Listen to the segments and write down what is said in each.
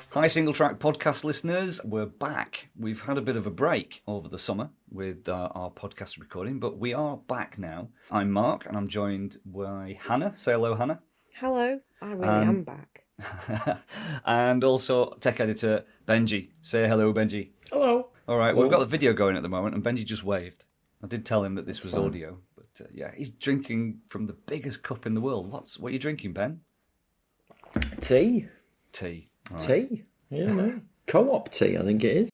Hi, Single Track podcast listeners. We're back. We've had a bit of a break over the summer with our podcast recording, but we are back now. I'm Mark, and I'm joined by Hannah. Say hello, Hannah. Hello. I really am back. And also tech editor Benji. Say hello, Benji. Hello. All right, Hello. we've got the video going at the moment, and Benji just waved. I did tell him that this was fine. audio, but yeah, he's drinking from the biggest cup in the world. What are you drinking, Ben? Tea. Tea. All right. Tea. Yeah, no. Co-op tea, I think it is.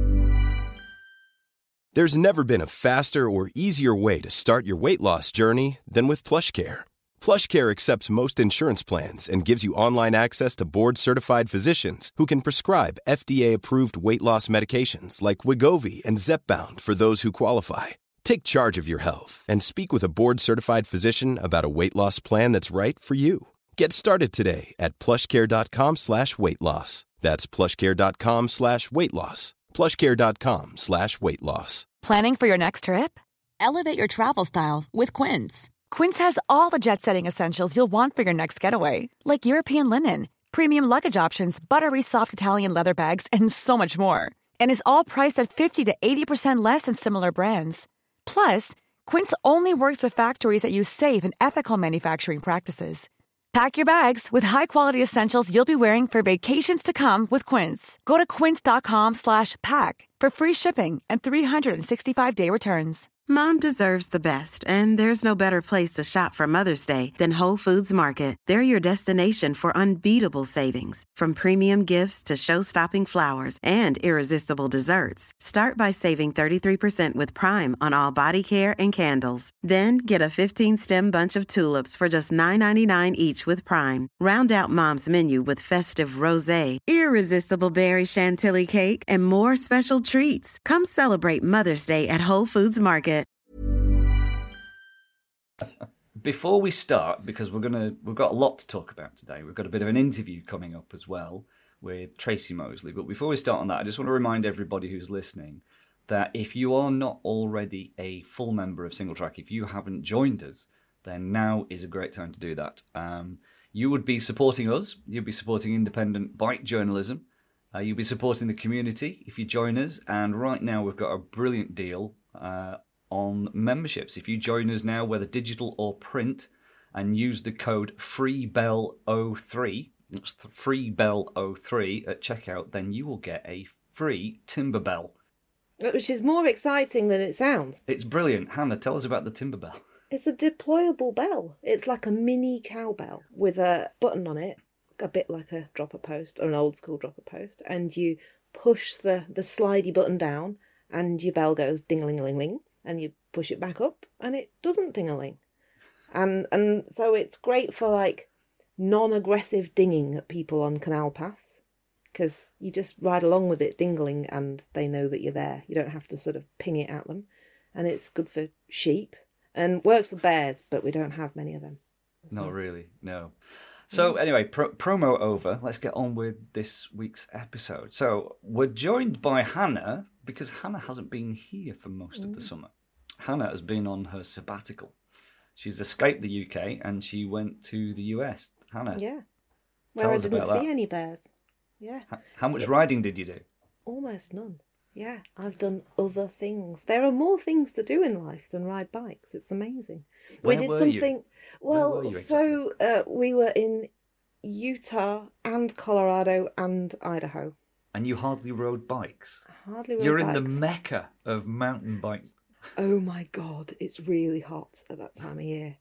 There's never been a faster or easier way to start your weight loss journey than with PlushCare. PlushCare accepts most insurance plans and gives you online access to board-certified physicians who can prescribe FDA-approved weight loss medications like Wegovy and Zepbound for those who qualify. Take charge of your health and speak with a board-certified physician about a weight loss plan that's right for you. Get started today at plushcare.com/weight loss. That's plushcare.com/weight loss. plushcare.com/weight loss. Planning for your next trip? Elevate your travel style with Quince. Quince has all the jet-setting essentials you'll want for your next getaway, like European linen, premium luggage options, buttery soft Italian leather bags, and so much more. And is all priced at 50 to 80% less than similar brands. Plus, Quince only works with factories that use safe and ethical manufacturing practices. Pack your bags with high-quality essentials you'll be wearing for vacations to come with Quince. Go to quince.com/pack for free shipping and 365-day returns. Mom deserves the best, and there's no better place to shop for Mother's Day than Whole Foods Market. They're your destination for unbeatable savings, from premium gifts to show-stopping flowers and irresistible desserts. Start by saving 33% with Prime on all body care and candles. Then get a 15-stem bunch of tulips for just $9.99 each with Prime. Round out Mom's menu with festive rosé, irresistible berry chantilly cake, and more special treats. Come celebrate Mother's Day at Whole Foods Market. Before we start, because we've got a lot to talk about today. We've got a bit of an interview coming up as well with Tracy Mosley. But before we start on that, I just want to remind everybody who's listening that if you are not already a full member of Single Track, if you haven't joined us, then now is a great time to do that. You would be supporting us. You'd be supporting independent bike journalism. You'll be supporting the community if you join us. And right now we've got a brilliant deal on memberships. If you join us now, whether digital or print, and use the code FREEBELL03, that's FREEBELL03 at checkout, then you will get a free timber bell. Which is more exciting than it sounds. It's brilliant. Hannah, tell us about the timber bell. It's a deployable bell. It's like a mini cowbell with a button on it, a bit like a dropper post or an old school dropper post, and you push the slidey button down and your bell goes ding-a-ling-a-ling-ling, and you push it back up and it doesn't ding-a-ling. And so it's great for like non-aggressive dinging at people on canal paths, because you just ride along with it dingling and they know that you're there. You don't have to sort of ping it at them. And it's good for sheep and works for bears, but we don't have many of them. Not really, no. So anyway, promo over. Let's get on with this week's episode. So we're joined by Hannah, because Hannah hasn't been here for most of the summer. Hannah has been on her sabbatical. She's escaped the UK and she went to the US. Hannah, Yeah. tell Where I us didn't about that. see any bears. Yeah. How much riding did you do? Almost none. Yeah, I've done other things. There are more things to do in life than ride bikes. It's amazing. Where we did were something. you? Well, Where were you so we were in Utah and Colorado and Idaho. And you hardly rode bikes. Hardly rode You're bikes. in the mecca of mountain bikes. Oh my God, it's really hot at that time of year.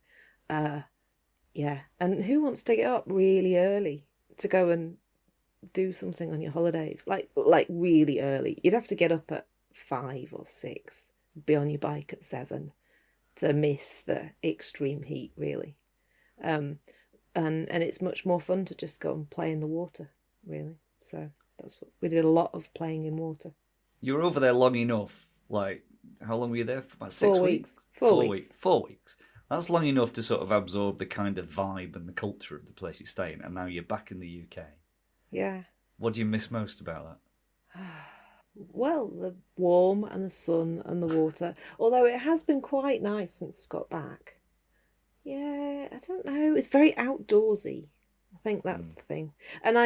Yeah, and who wants to get up really early to go and do something on your holidays? Like really early. You'd have to get up at 5 or 6, be on your bike at 7 to miss the extreme heat, really. And it's much more fun to just go and play in the water, really. So that's what we did, a lot of playing in water. You were over there long enough. Like, how long were you there for? About 6 4 weeks? weeks. 4 weeks. 4 weeks. That's long enough to sort of absorb the kind of vibe and the culture of the place you stay in. And now you're back in the UK. Yeah. What do you miss most about that? Well, the warm and the sun and the water. Although it has been quite nice since I've got back. Yeah, I don't know. It's very outdoorsy. I think that's the thing. And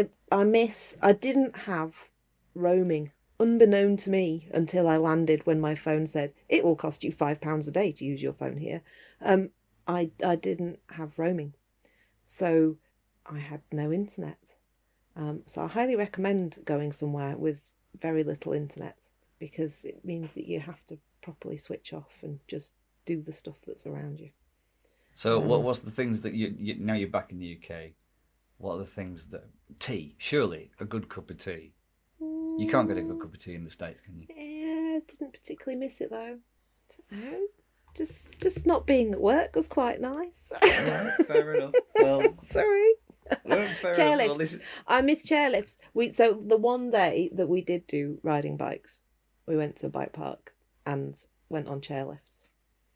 I didn't have roaming, unbeknown to me, until I landed when my phone said, it will cost you £5 a day to use your phone here. I didn't have roaming. So I had no internet. So I highly recommend going somewhere with very little internet, because it means that you have to properly switch off and just do the stuff that's around you. So what's the things that you now you're back in the UK, what are the things that... Tea, surely, a good cup of tea. You can't get a good cup of tea in the States, can you? Yeah, didn't particularly miss it though. No, just not being at work was quite nice. Right, fair enough. Well, Sorry. well, fair Chairlifts. enough. Well, I miss chairlifts. So the one day that we did do riding bikes, we went to a bike park and went on chairlifts,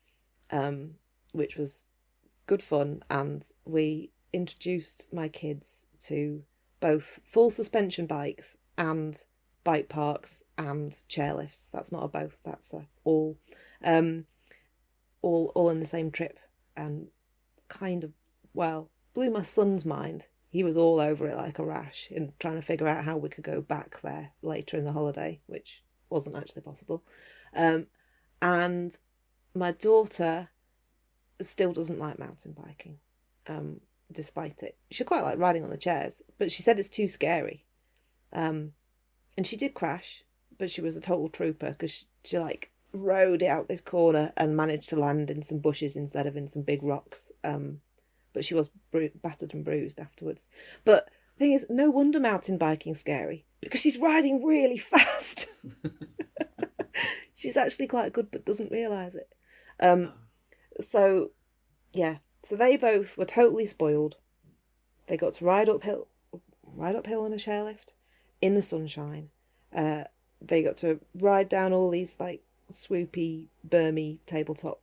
which was good fun. And we introduced my kids to both full suspension bikes and bike parks and chairlifts. That's not a both. That's a all in the same trip, and kind of, well, blew my son's mind. He was all over it like a rash in trying to figure out how we could go back there later in the holiday, which wasn't actually possible. And my daughter still doesn't like mountain biking, despite it. She quite liked riding on the chairs, but she said it's too scary. And she did crash, but she was a total trooper, because she like rode it out this corner and managed to land in some bushes instead of in some big rocks. But she was battered and bruised afterwards. But the thing is, no wonder mountain biking's scary, because she's riding really fast. She's actually quite good, but doesn't realise it. So they both were totally spoiled. They got to ride uphill on a chairlift in the sunshine. They got to ride down all these like swoopy, bermy tabletop,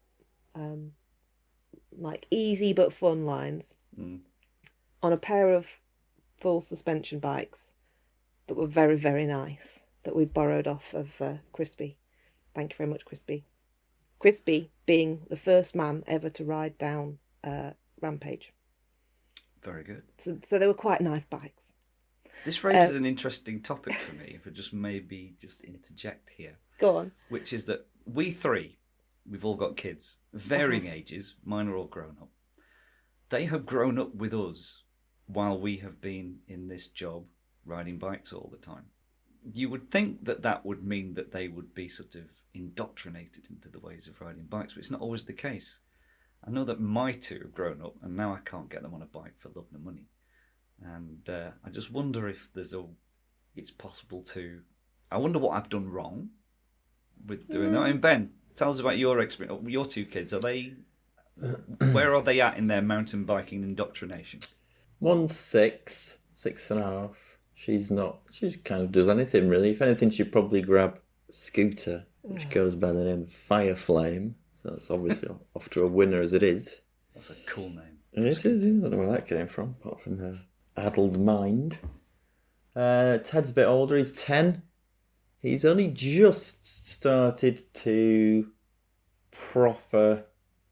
like easy but fun lines on a pair of full suspension bikes that were very, very nice, that we borrowed off of Crispy. Thank you very much, Crispy. Crispy being the first man ever to ride down Rampage. very good. So they were quite nice bikes. This raises an interesting topic for me, if I just maybe just interject here. Go on. Which is that we three, we've all got kids, varying ages, mine are all grown up. They have grown up with us while we have been in this job riding bikes all the time. You would think that that would mean that they would be sort of indoctrinated into the ways of riding bikes, but it's not always the case. I know that my two have grown up, and now I can't get them on a bike for love nor money. And I just wonder if it's possible to... I wonder what I've done wrong with doing that. And Ben, tell us about your experience. Your two kids, where are they at in their mountain biking indoctrination? One's 6, 6.5. She's not. She kind of does anything really. If anything, she'd probably grab Scooter, which goes by the name of Fireflame. So that's obviously off to a winner as it is. That's a cool name. And it is. I don't know where that came from, apart from her addled mind. Ted's a bit older. He's 10. He's only just started to proffer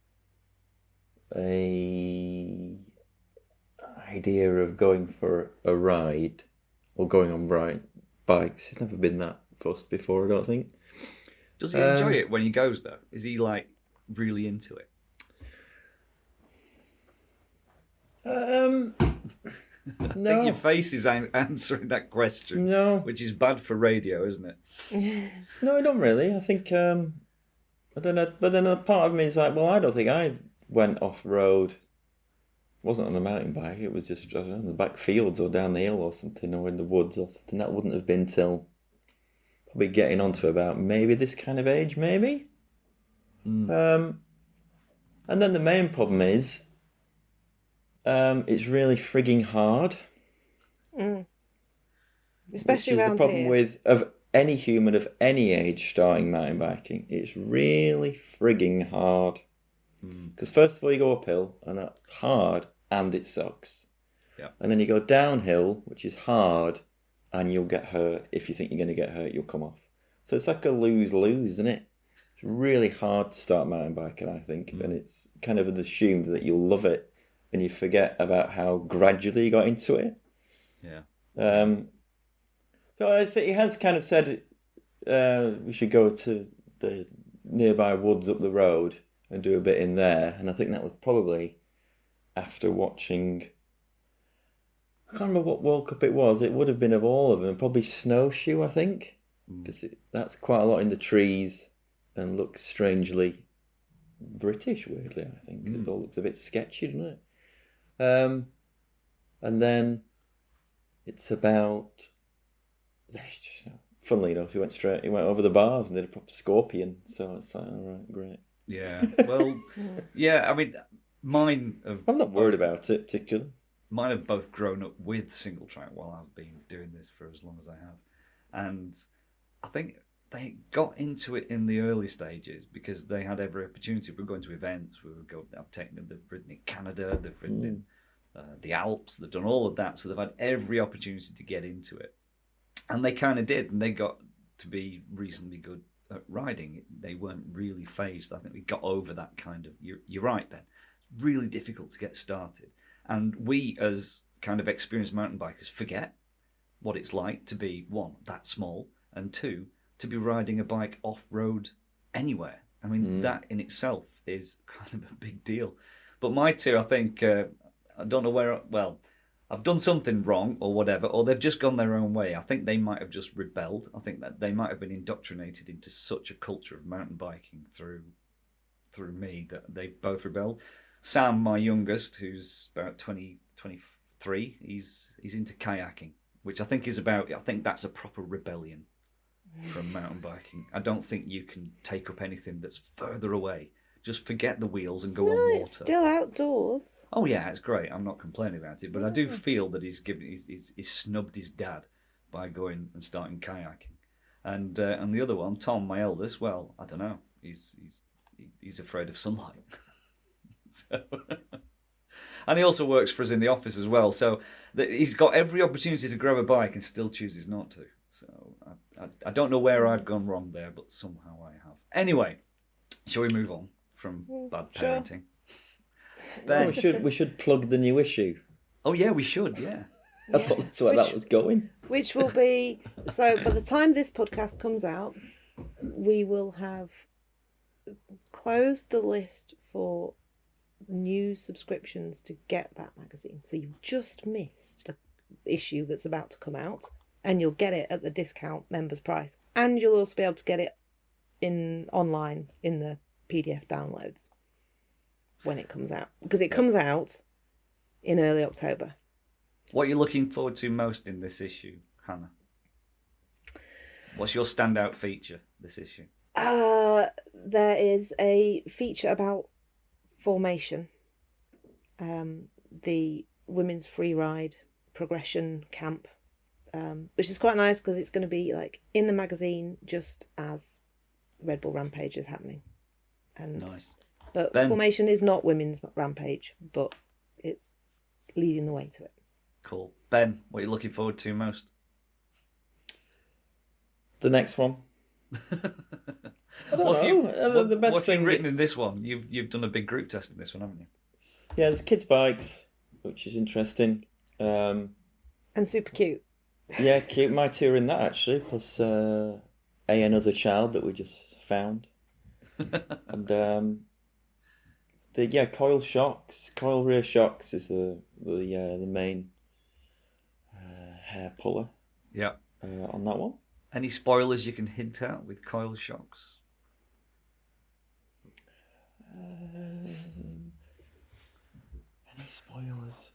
a idea of going for a ride or going on bikes. He's never been that fussed before, I don't think. Does he enjoy it when he goes though? Is he like really into it? No. I think your face is answering that question. No. Which is bad for radio, isn't it? No, I don't really. I think, but then a part of me is like, well, I don't think I went off road. It wasn't on a mountain bike. It was just, I don't know, in the back fields or down the hill or something, or in the woods or something. That wouldn't have been till probably getting on to about maybe this kind of age, maybe. And then the main problem is, it's really frigging hard. Especially which is around the problem here. of any human of any age starting mountain biking. It's really frigging hard. Because first of all, you go uphill, and that's hard, and it sucks. Yeah. And then you go downhill, which is hard, and you'll get hurt. If you think you're going to get hurt, you'll come off. So it's like a lose-lose, isn't it? It's really hard to start mountain biking, I think, and it's kind of assumed that you'll love it and you forget about how gradually you got into it. Yeah. So I think he has kind of said we should go to the nearby woods up the road and do a bit in there. And I think that was probably after watching... I can't remember what World Cup it was. It would have been of all of them. Probably Snowshoe, I think. Because that's quite a lot in the trees and looks strangely British, weirdly, I think. It all looks a bit sketchy, doesn't it? And then it's about... Funnily enough, he went over the bars and did a proper scorpion. So it's like, all right, great. Yeah. Well, yeah, I mean, mine have... I'm not worried about it, particularly. Mine have both grown up with single track while I've been doing this for as long as I have. And I think they got into it in the early stages because they had every opportunity. We were going to events, they've ridden in Canada, they've ridden in the Alps, they've done all of that. So they've had every opportunity to get into it. And they kind of did, and they got to be reasonably good at riding. They weren't really phased. I think we got over that kind of... You're right, Ben. It's really difficult to get started. And we, as kind of experienced mountain bikers, forget what it's like to be, one, that small, and two, to be riding a bike off-road anywhere. I mean, that in itself is kind of a big deal. But my two, I think, I don't know where... Well, I've done something wrong or whatever, or they've just gone their own way. I think they might have just rebelled. I think that they might have been indoctrinated into such a culture of mountain biking through me that they both rebelled. Sam, my youngest, who's about 23, he's into kayaking, which I think that's a proper rebellion from mountain biking. I don't think you can take up anything that's further away. Just forget the wheels and go on water. It's still outdoors. Oh yeah, it's great. I'm not complaining about it, but I do feel that he's snubbed his dad by going and starting kayaking. And the other one, Tom, my eldest, well, I don't know. He's afraid of sunlight. So, and he also works for us in the office as well. So he's got every opportunity to grab a bike and still chooses not to. So I don't know where I've gone wrong there, but somehow I have. Anyway, shall we move on from bad parenting? Sure. Ben. We should plug the new issue. Oh yeah, we should. Yeah. I thought that's where that was going. Which will be... So by the time this podcast comes out, we will have closed the list for new subscriptions to get that magazine. So you've just missed the issue that's about to come out, and you'll get it at the discount members price, and you'll also be able to get it online in the PDF downloads when it comes out, because it comes out in early October. What are you looking forward to most in this issue, Hannah? What's your standout feature this issue? There is a feature about Formation, the women's free ride progression camp, which is quite nice because it's going to be like in the magazine just as Red Bull Rampage is happening. And Nice. But Ben. Formation is not women's Rampage, but it's leading the way to it. Cool. Ben, what are you looking forward to most? The next one. I don't know. The best What have thing you written in this one? You've done a big group test in this one, haven't you? Yeah, there's kids' bikes, which is interesting. And super cute. Yeah, cute. My two are in that actually, plus another child that we just found. And coil rear shocks is the main hair puller. Yeah. On that one. Any spoilers you can hint at with coil shocks? Any spoilers?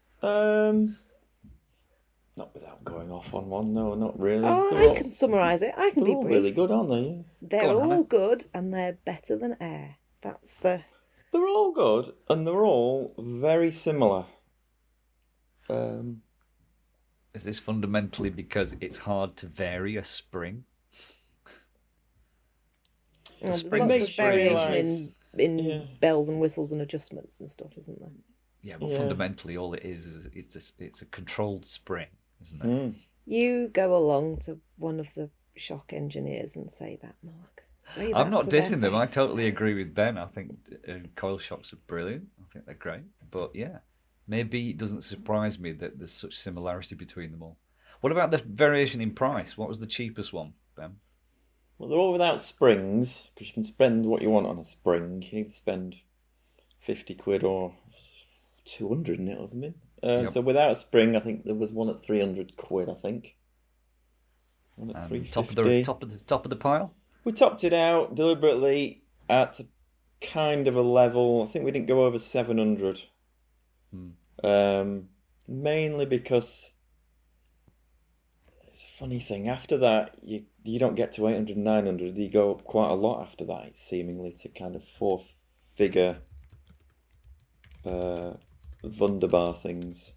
Not without going off on one. No, not really. Oh, I can summarise it. I can They're be all brief. really good, aren't they? They're Go on, all Hannah. good, and they're better than air. That's the... They're all good, and they're all very similar. Is this fundamentally because it's hard to vary a spring? There's spring lots makes of you variation realise- in Yeah. bells and whistles and adjustments and stuff, isn't there? Yeah, but Yeah. fundamentally all it is it's a controlled spring, isn't it? Mm. You go along to one of the shock engineers and say that, Mark. Say I'm that not to their dissing them. I face. totally agree with Ben. I think coil shocks are brilliant. I think they're great. But yeah, maybe it doesn't surprise me that there's such similarity between them all. What about the variation in price? What was the cheapest one, Ben? Well, they're all without springs, because you can spend what you want on a spring. You need to spend 50 quid or 200 in it or something. Yep. So without a spring, I think there was one at 300 quid, I think. One at 350. Top of the pile? We topped it out deliberately at a kind of a level. I think we didn't go over 700. Mainly because it's a funny thing. After that, you don't get to 800, 900. You go up quite a lot after that, seemingly, to kind of four-figure Wunderbar things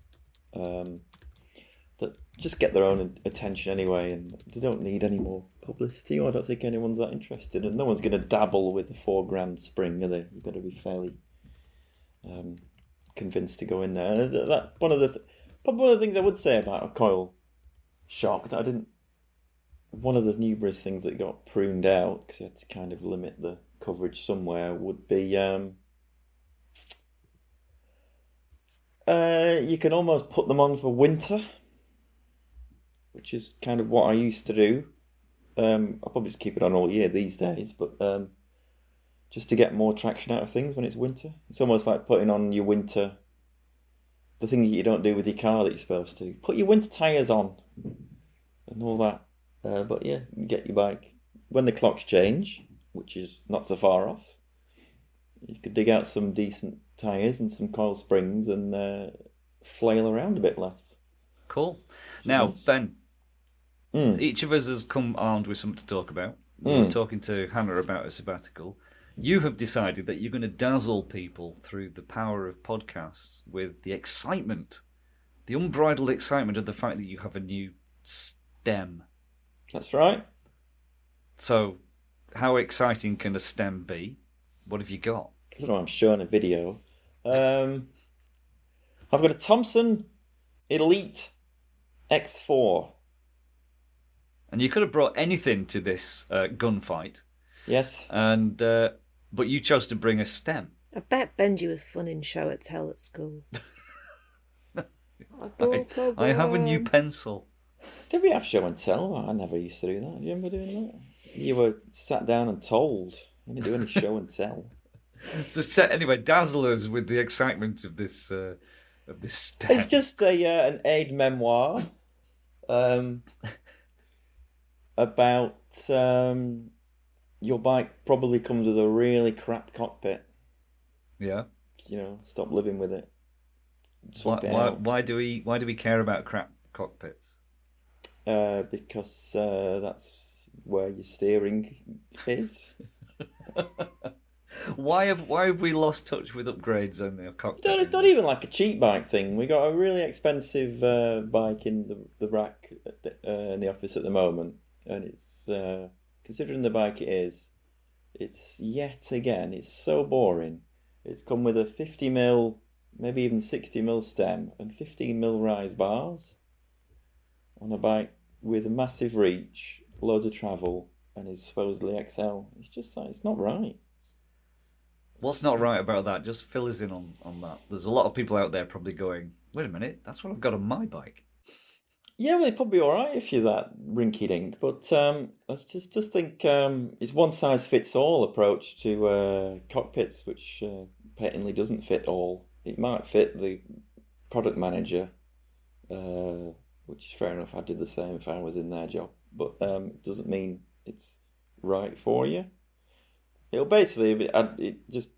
that just get their own attention anyway, and they don't need any more publicity. I don't think anyone's that interested, and no one's going to dabble with the £4,000 spring, are they? You've got to be fairly convinced to go in there. And that one of the things I would say about a coil shock that I didn't. One of the numerous things that got pruned out because I had to kind of limit the coverage somewhere would be you can almost put them on for winter, which is kind of what I used to do. I'll probably just keep it on all year these days, but just to get more traction out of things when it's winter. It's almost like putting on your winter, the thing that you don't do with your car that you're supposed to. Put your winter tyres on and all that. But yeah, you get your bike. When the clocks change, which is not so far off, you could dig out some decent tyres and some coil springs and flail around a bit less. Cool. Now, Ben, each of us has come armed with something to talk about. We were talking to Hannah about a sabbatical. You have decided that you're going to dazzle people through the power of podcasts with the excitement, the unbridled excitement of the fact that you have a new stem. That's right. So, how exciting can a stem be? What have you got? I don't know, I'm showing a video. I've got a Thompson Elite X4. And you could have brought anything to this gunfight. Yes. And but you chose to bring a stem. I bet Benji was fun in show and tell at school. I have a new pencil. Did we have show and tell? I never used to do that. Do you remember doing that? You were sat down and told. You didn't do any show and tell. So anyway, dazzle us with the excitement of this stem. It's just an aide memoir about your bike probably comes with a really crap cockpit. Yeah. You know, stop living with it. Why do we care about crap cockpits? Because that's where your steering is. Why have we lost touch with upgrades on the cockpit? It's not even like a cheap bike thing. We got a really expensive bike in the rack in the office at the moment, and it's considering the bike it is, it's yet again it's so boring. It's come with a 50mm, maybe even 60mm stem and 15mm rise bars on a bike with a massive reach, loads of travel, and is supposedly XL. It's just like, it's not right. What's not right about that? Just fill us in on that. There's a lot of people out there probably going, wait a minute, that's what I've got on my bike. Yeah, well, it's probably all right if you're that rinky-dink, but I just think it's one-size-fits-all approach to cockpits, which patently doesn't fit all. It might fit the product manager, which is fair enough. I did the same if I was in their job, but it doesn't mean it's right for you. It'll basically be, it just,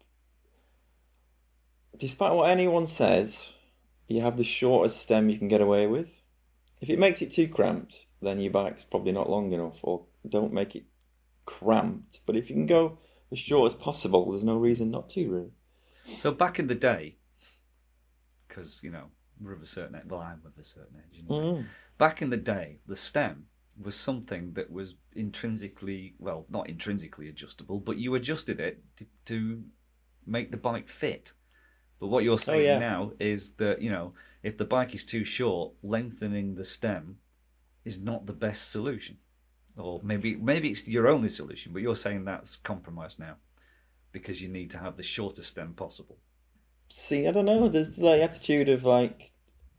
despite what anyone says, you have the shortest stem you can get away with. If it makes it too cramped, then your bike's probably not long enough, or don't make it cramped. But if you can go as short as possible, there's no reason not to, really. So back in the day, because, you know, we're of a certain age, well, I'm of a certain age, anyway. Back in the day, the stem was something that was intrinsically, well, not intrinsically adjustable, but you adjusted it to make the bike fit. But what you're saying now is that, you know, if the bike is too short, lengthening the stem is not the best solution. Or maybe it's your only solution, but you're saying that's compromised now because you need to have the shortest stem possible. see, I don't know. There's like attitude of like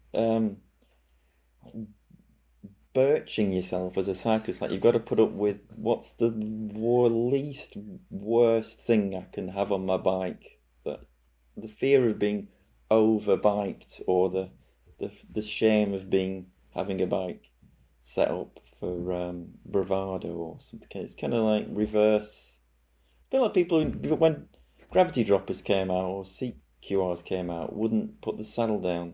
birching yourself as a cyclist. Like you've got to put up with what's the least worst thing I can have on my bike. But the fear of being overbiked, or the shame of having a bike set up for bravado or something. It's kind of like reverse. I feel like people when gravity droppers came out or CQRs came out wouldn't put the saddle down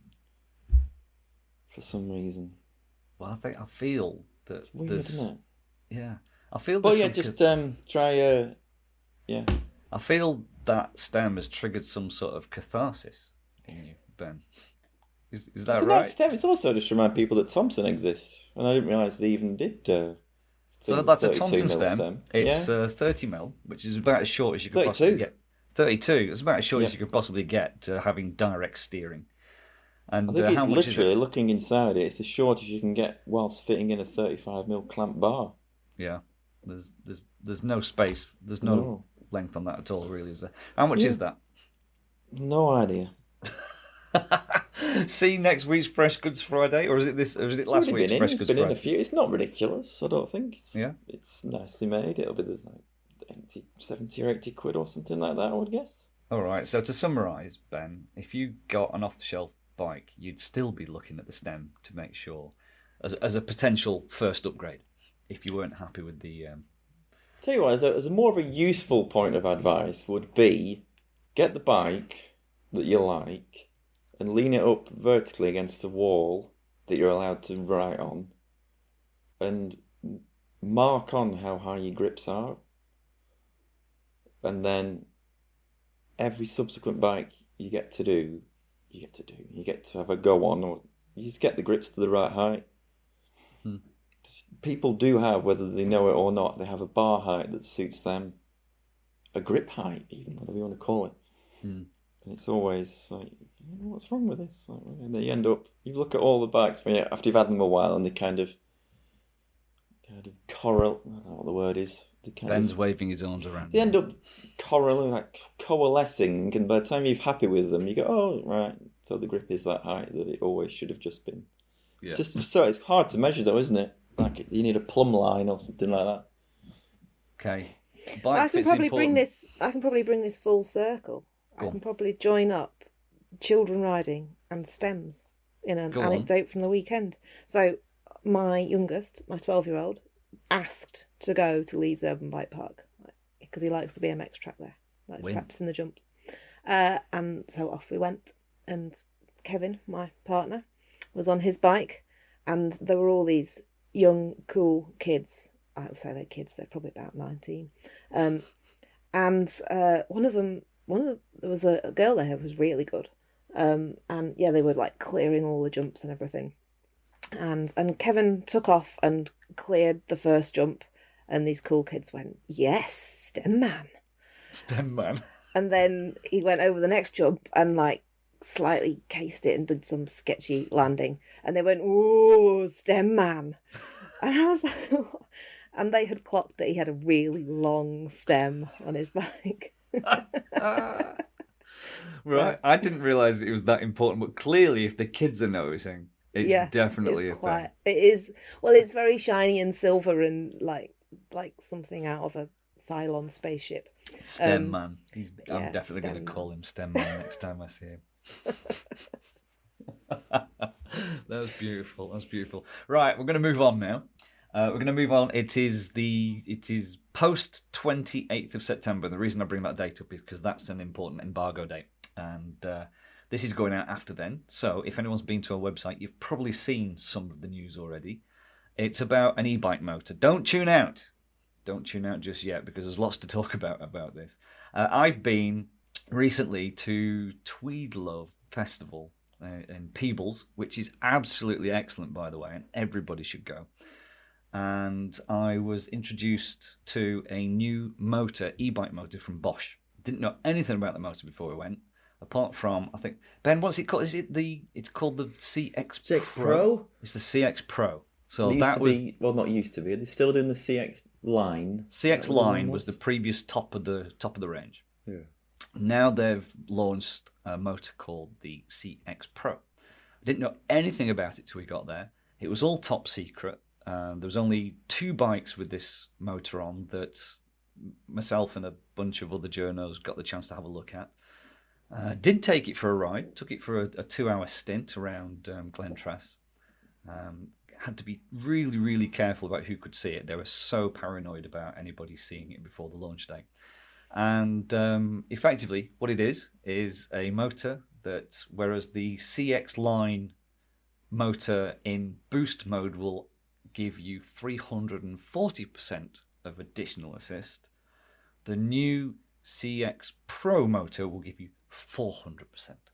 for some reason. Well, I feel that It's weird, there's, isn't it? yeah, I feel. Well, there's yeah, some just try. Yeah. I feel that stem has triggered some sort of catharsis in you, Ben. Is that So right? that's it's also just to remind people that Thompson exists, and I didn't realise they even did. So that's a 32 Thompson mil stem. It's 30 mil, which is about as short as you could 32. possibly get. 32. It's about as short as Yeah. you could possibly get having direct steering. And I think it's how much literally is it? looking inside it. It's the shortest you can get whilst fitting in a 35 mil clamp bar. Yeah, there's no space. There's no No. length on that at all, really, is there? How much is that? No idea. See next week's Fresh Goods Friday, or is it this? Or is it It's last already week's been in. Fresh It's Goods been in Friday? a few. It's not ridiculous. I don't think. Yeah. It's nicely made. It'll be there's like 80, 70 or 80 quid or something like that, I would guess. All right. So to summarise, Ben, if you got an off-the-shelf bike, you'd still be looking at the stem to make sure, as a potential first upgrade, if you weren't happy with the. Tell you what, as a more of a useful point of advice would be, get the bike that you like and lean it up vertically against the wall that you're allowed to ride on, and mark on how high your grips are, and then every subsequent bike you get to have a go on, or you just get the grips to the right height. People do have, whether they know it or not, they have a bar height that suits them, a grip height, even, whatever you want to call it. And it's always like, what's wrong with this? Like, and then you end up, you look at all the bikes after you've had them a while, and they kind of correlate. I don't know what the word is. Ben's waving his arms around. They end up coalescing, and by the time you're happy with them, you go, oh right, so the grip is that height that it always should have just been. Yeah. It's hard to measure though, isn't it? Like you need a plumb line or something like that. Okay. I Bike can fit's probably important. bring this full circle. Go I on. can probably join up children riding and stems in an Go on. anecdote from the weekend. So my youngest, my 12-year-old, asked to go to Leeds Urban Bike Park because he likes the BMX track there. Likes Win. practicing the jumps. And so off we went, and Kevin, my partner, was on his bike, and there were all these young, cool kids. I would say they're kids. They're probably about 19. And there was a girl there who was really good. And yeah, they were like clearing all the jumps and everything. And Kevin took off and cleared the first jump, and these cool kids went, "Yes, stem man." Stem man. And then he went over the next jump and like slightly cased it and did some sketchy landing. And they went, "Ooh, stem man." And I was like, and they had clocked that he had a really long stem on his bike. Right. I didn't realise it was that important, but clearly if the kids are noticing, it's definitely it's a thing. It is. Well, it's very shiny and silver and like something out of a Cylon spaceship. Stem man. I'm yeah, definitely going stem to man. call him Stem man next time I see him. That was beautiful. That's beautiful. Right, we're going to move on now. It is post 28th of September. The reason I bring that date up is because that's an important embargo date, and this is going out after then. So if anyone's been to our website, you've probably seen some of the news already. It's about an e-bike motor. Don't tune out. Don't tune out just yet, because there's lots to talk about this. I've been recently to Tweedlove Festival in Peebles, which is absolutely excellent, by the way, and everybody should go. And I was introduced to a new motor, e-bike motor from Bosch. Didn't know anything about the motor before we went, apart from, I think, Ben, what's it called? It's called the CX Pro? It's the CX Pro. So It that was not used to be. They're still doing the CX line. CX line was the previous top of the range. Yeah. Now they've launched a motor called the CX Pro. I didn't know anything about it till we got there. It was all top secret. There was only 2 bikes with this motor on that myself and a bunch of other journos got the chance to have a look at. Did take it for a ride. Took it for a 2-hour stint around Glentress. Had to be really, really careful about who could see it. They were so paranoid about anybody seeing it before the launch day. And effectively, what it is a motor that, whereas the CX line motor in boost mode will give you 340% of additional assist, the new CX Pro motor will give you 400%.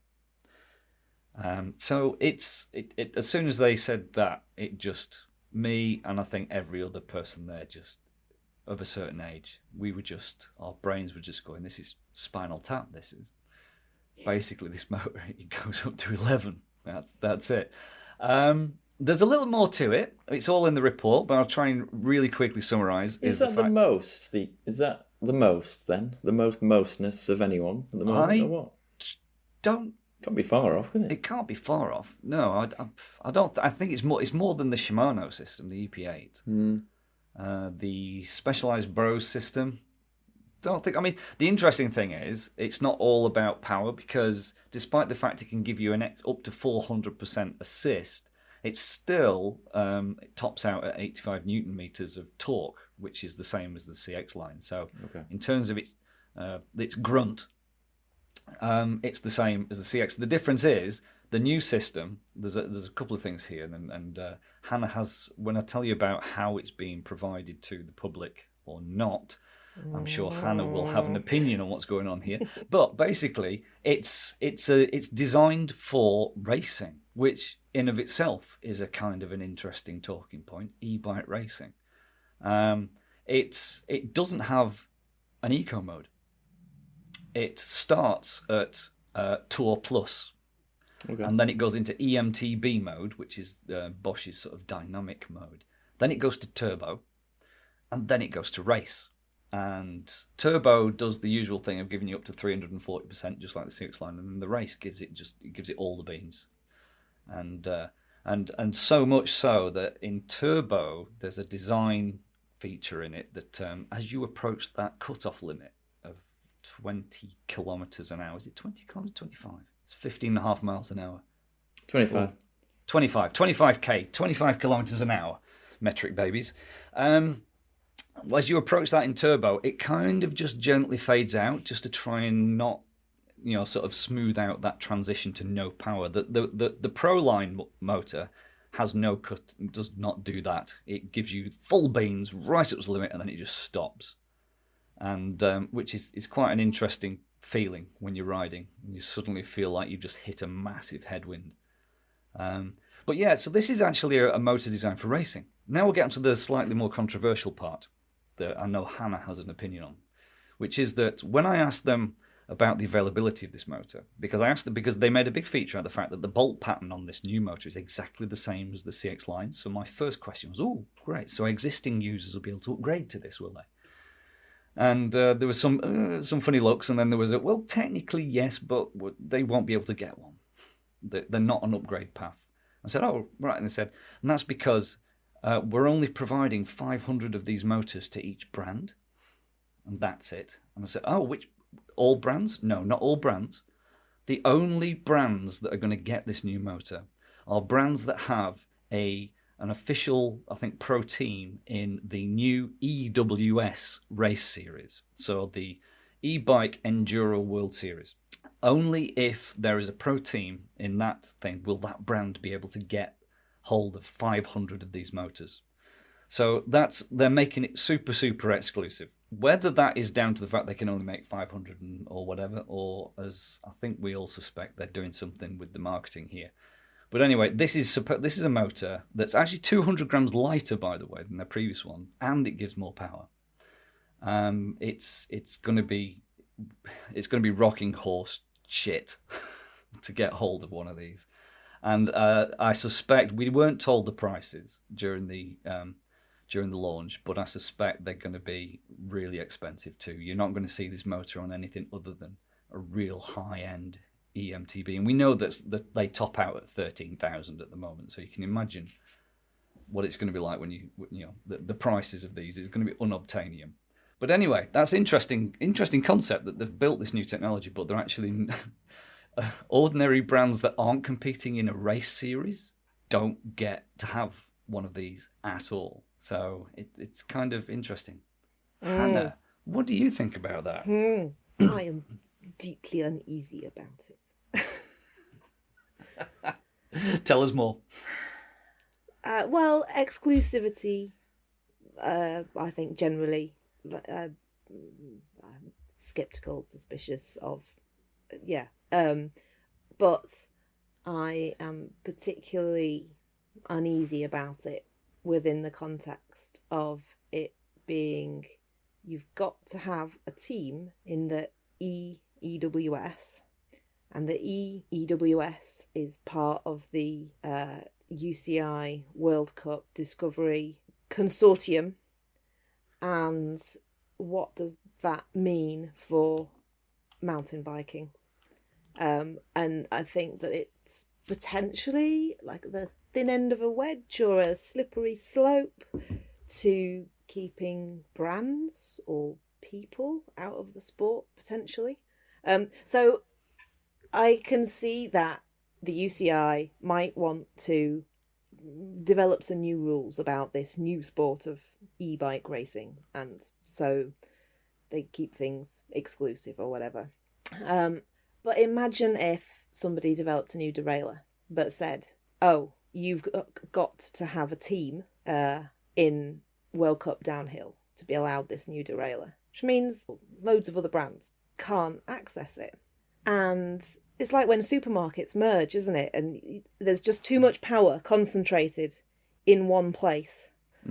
So it as soon as they said that, it just, me and I think every other person there, just of a certain age, our brains were just going, this is Spinal Tap. This is basically this motor. It goes up to 11. That's it. There's a little more to it. It's all in the report, but I'll try and really quickly summarise. Is that the most? Is that the most then? The mostness of anyone at the moment, or what? Can't be far off, can it? It can't be far off. No, I don't. I think it's more than the Shimano system, the EP8. The Specialized Bros system. Don't think. I mean, the interesting thing is, it's not all about power, because despite the fact it can give you up to 400% assist, it's still it tops out at 85 Newton meters of torque, which is the same as the CX line. So, in terms of its grunt, it's the same as the CX. The difference is the new system. There's a couple of things here, and Hannah has, when I tell you about how it's being provided to the public or not, I'm sure Hannah will have an opinion on what's going on here. But basically, it's designed for racing, which in of itself is a kind of an interesting talking point. E-bike racing. It doesn't have an eco mode. It starts at Tour Plus, and then it goes into EMTB mode, which is Bosch's sort of dynamic mode. Then it goes to Turbo, and then it goes to Race. And Turbo does the usual thing of giving you up to 340%, just like the CX line, and then the Race gives it all the beans, and so much so that in Turbo there's a design feature in it that as you approach that cutoff limit of 20 kilometers an hour, is it 20 kilometers, 25? It's 15.5 miles an hour. 25. 25k, 25 kilometers an hour, metric babies. As you approach that in Turbo, it kind of just gently fades out, just to try and not, sort of smooth out that transition to no power. The Pro line motor has no cut, does not do that. It gives you full beans right up to the limit, and then it just stops. And which is quite an interesting feeling when you're riding. You suddenly feel like you've just hit a massive headwind. But yeah, so this is actually a motor designed for racing. Now we'll get into the slightly more controversial part that I know Hannah has an opinion on, which is that when I asked them about the availability of this motor, because they made a big feature out of the fact that the bolt pattern on this new motor is exactly the same as the CX line. So my first question was, oh, great. So existing users will be able to upgrade to this, will they? And there was some funny looks, and then there was well, technically yes, but they won't be able to get one. They're not an upgrade path. I said, oh, right. And they said, and that's because we're only providing 500 of these motors to each brand, and that's it. And I said, oh, all brands? No, not all brands. The only brands that are going to get this new motor are brands that have an official, I think, pro team in the new EWS race series. So the e-bike Enduro World Series. Only if there is a pro team in that thing will that brand be able to get hold of 500 of these motors. So they're making it super, super exclusive. Whether that is down to the fact they can only make 500 or whatever, or as I think we all suspect, they're doing something with the marketing here. But anyway, this is a motor that's actually 200 grams lighter, by the way, than the previous one, and it gives more power. It's going to be rocking horse shit to get hold of one of these. And I suspect we weren't told the prices during the launch, but I suspect they're going to be really expensive too. You're not going to see this motor on anything other than a real high-end EMTB, and we know that they top out at 13,000 at the moment. So you can imagine what it's going to be like when the prices of these is going to be unobtainium. But anyway, that's interesting concept that they've built this new technology, but they're actually ordinary brands that aren't competing in a race series don't get to have one of these at all. So it's kind of interesting. Hannah, what do you think about that? I am deeply uneasy about it. Tell us more. Well, exclusivity, I think generally, I'm sceptical, suspicious of, but I am particularly uneasy about it within the context of it being, you've got to have a team in the EWS, and the EWS is part of the UCI World Cup Discovery Consortium. And what does that mean for mountain biking? And I think that it's potentially like the thin end of a wedge or a slippery slope to keeping brands or people out of the sport, potentially. So I can see that the UCI might want to develop some new rules about this new sport of e-bike racing, and so they keep things exclusive or whatever. But imagine if somebody developed a new derailleur but said, oh, you've got to have a team in World Cup downhill to be allowed this new derailleur, which means loads of other brands can't access it. And it's like when supermarkets merge, isn't it? And there's just too much power concentrated in one place.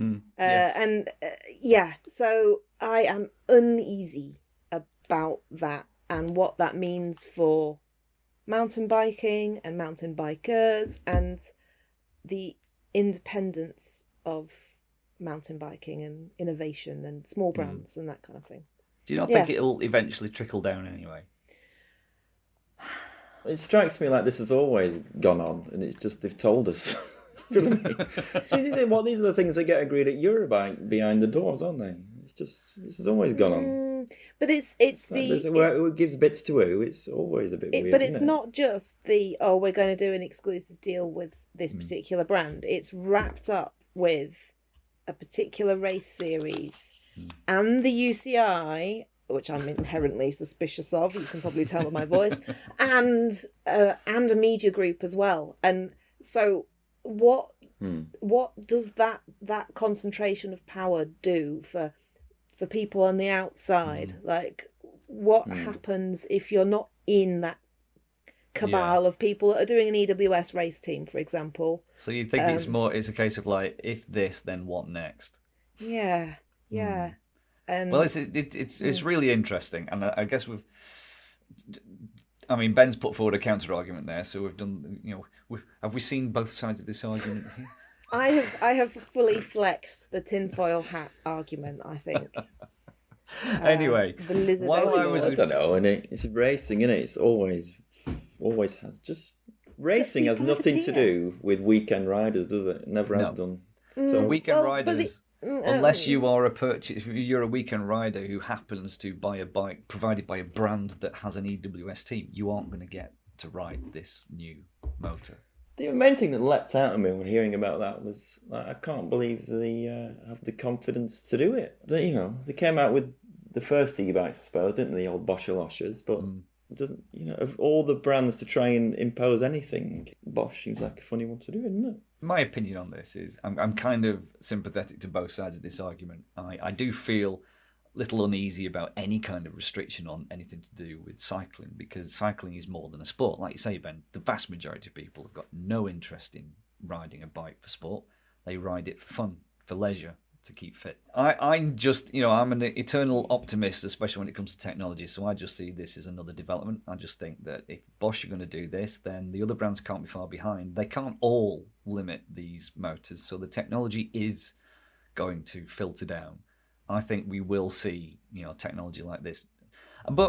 Yes. So I am uneasy about that and what that means for mountain biking and mountain bikers and the independence of mountain biking and innovation and small brands and that kind of thing. Do you not think it'll eventually trickle down anyway? It strikes me like this has always gone on, and it's just they've told us. See, these are the things that get agreed at Eurobike behind the doors, aren't they? It's just this has always gone on. But it gives bits to who. It's always a bit weird. But it's not just we're going to do an exclusive deal with this particular brand. It's wrapped up with a particular race series and the UCI, which I'm inherently suspicious of. You can probably tell by my voice, and a media group as well. And so, what does that concentration of power do for people on the outside? Like, what happens if you're not in that cabal of people that are doing an EWS race team, for example? So you think it's a case of like, if this, then what next? Yeah. Well, it's really interesting, and I guess Ben's put forward a counter argument there, so we've done. Have we seen both sides of this argument here? I have fully flexed the tinfoil hat argument, I think. Anyway, I don't know, and it's racing, isn't it? It's always has just racing has nothing to do with weekend riders, does it? It never has done. So weekend riders. Unless you are if you're a weekend rider who happens to buy a bike provided by a brand that has an EWS team, you aren't going to get to ride this new motor. The main thing that leapt out at me when hearing about that was I can't believe they have the confidence to do it. They came out with the first e-bikes, I suppose, didn't they? The old Bosch Aloshas, but it doesn't. Of all the brands to try and impose anything, Bosch seems like a funny one to do, isn't it? My opinion on this is I'm kind of sympathetic to both sides of this argument. I do feel a little uneasy about any kind of restriction on anything to do with cycling, because cycling is more than a sport. Like you say, Ben, the vast majority of people have got no interest in riding a bike for sport. They ride it for fun, for leisure, to keep fit. I'm just, I'm an eternal optimist, especially when it comes to technology. So I just see this as another development. I just think that if Bosch are going to do this, then the other brands can't be far behind. They can't all limit these motors. So the technology is going to filter down. I think we will see, technology like this. But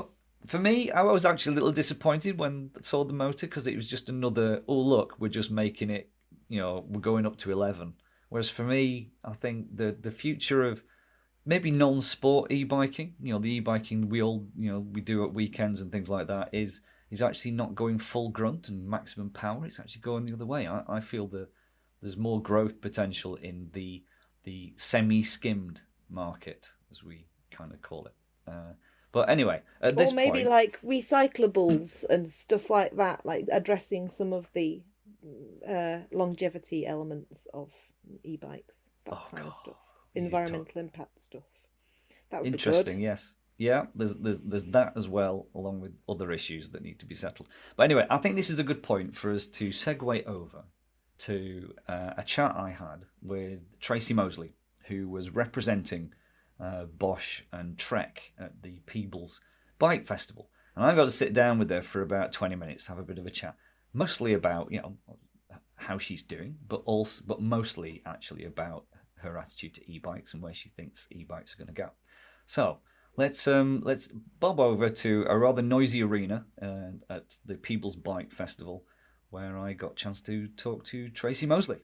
For me, I was actually a little disappointed when I saw the motor because it was just another, oh, look, we're just making it, we're going up to 11. Whereas for me, I think the future of maybe non-sport e-biking, the e-biking we all, we do at weekends and things like that is actually not going full grunt and maximum power. It's actually going the other way. I feel that there's more growth potential in the semi-skimmed market, as we kind of call it. But anyway, at this point... Or maybe like recyclables and stuff like that, like addressing some of the longevity elements of e-bikes, that kind of stuff. Environmental impact stuff. That would interesting, be good. Yes. Yeah, there's that as well, along with other issues that need to be settled. But anyway, I think this is a good point for us to segue over to a chat I had with Tracy Moseley, who was representing Bosch and Trek at the Peebles Bike Festival. And I got to sit down with her for about 20 minutes, have a bit of a chat, mostly about how she's doing, but mostly actually about her attitude to e-bikes and where she thinks e-bikes are going to go. So let's bob over to a rather noisy arena at the Peebles Bike Festival, where I got a chance to talk to Tracy Moseley.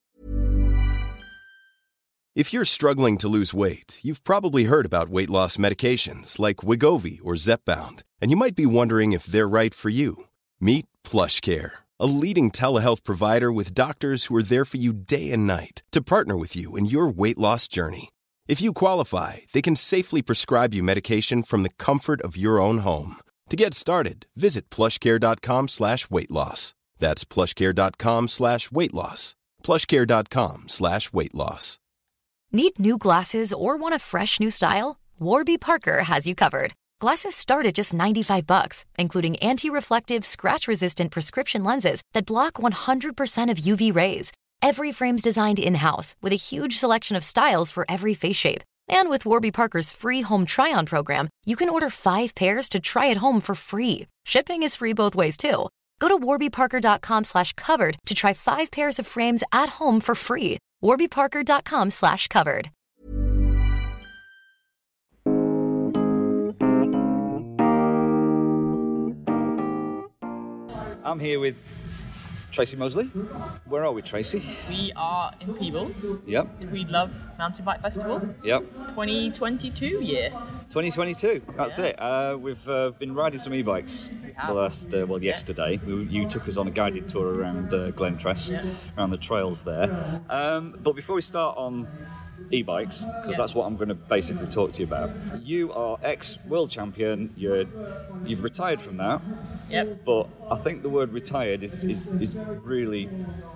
If you're struggling to lose weight, you've probably heard about weight loss medications like Wegovy or Zepbound, and you might be wondering if they're right for you. Meet PlushCare, a leading telehealth provider with doctors who are there for you day and night to partner with you in your weight loss journey. If you qualify, they can safely prescribe you medication from the comfort of your own home. To get started, visit plushcare.com/weightloss. That's plushcare.com/weightloss. plushcare.com/weightloss. Need new glasses or want a fresh new style? Warby Parker has you covered. Glasses start at just $95, including anti-reflective, scratch-resistant prescription lenses that block 100% of UV rays. Every frame's designed in-house with a huge selection of styles for every face shape. And with Warby Parker's free home try-on program, you can order 5 pairs to try at home for free. Shipping is free both ways, too. Go to warbyparker.com/covered to try 5 pairs of frames at home for free. warbyparker.com/covered. I'm here with Tracy Moseley. Where are we, Tracy? We are in Peebles. Yep. Tweed Love Mountain Bike Festival. Yep. 2022 year. 2022. That's it. We've been riding some e-bikes the last, yesterday. You took us on a guided tour around Glen Tress, around the trails there. But before we start on e-bikes, because that's what I'm going to basically talk to you about. You are ex-world champion. You've retired from that. Yep. But I think the word retired is really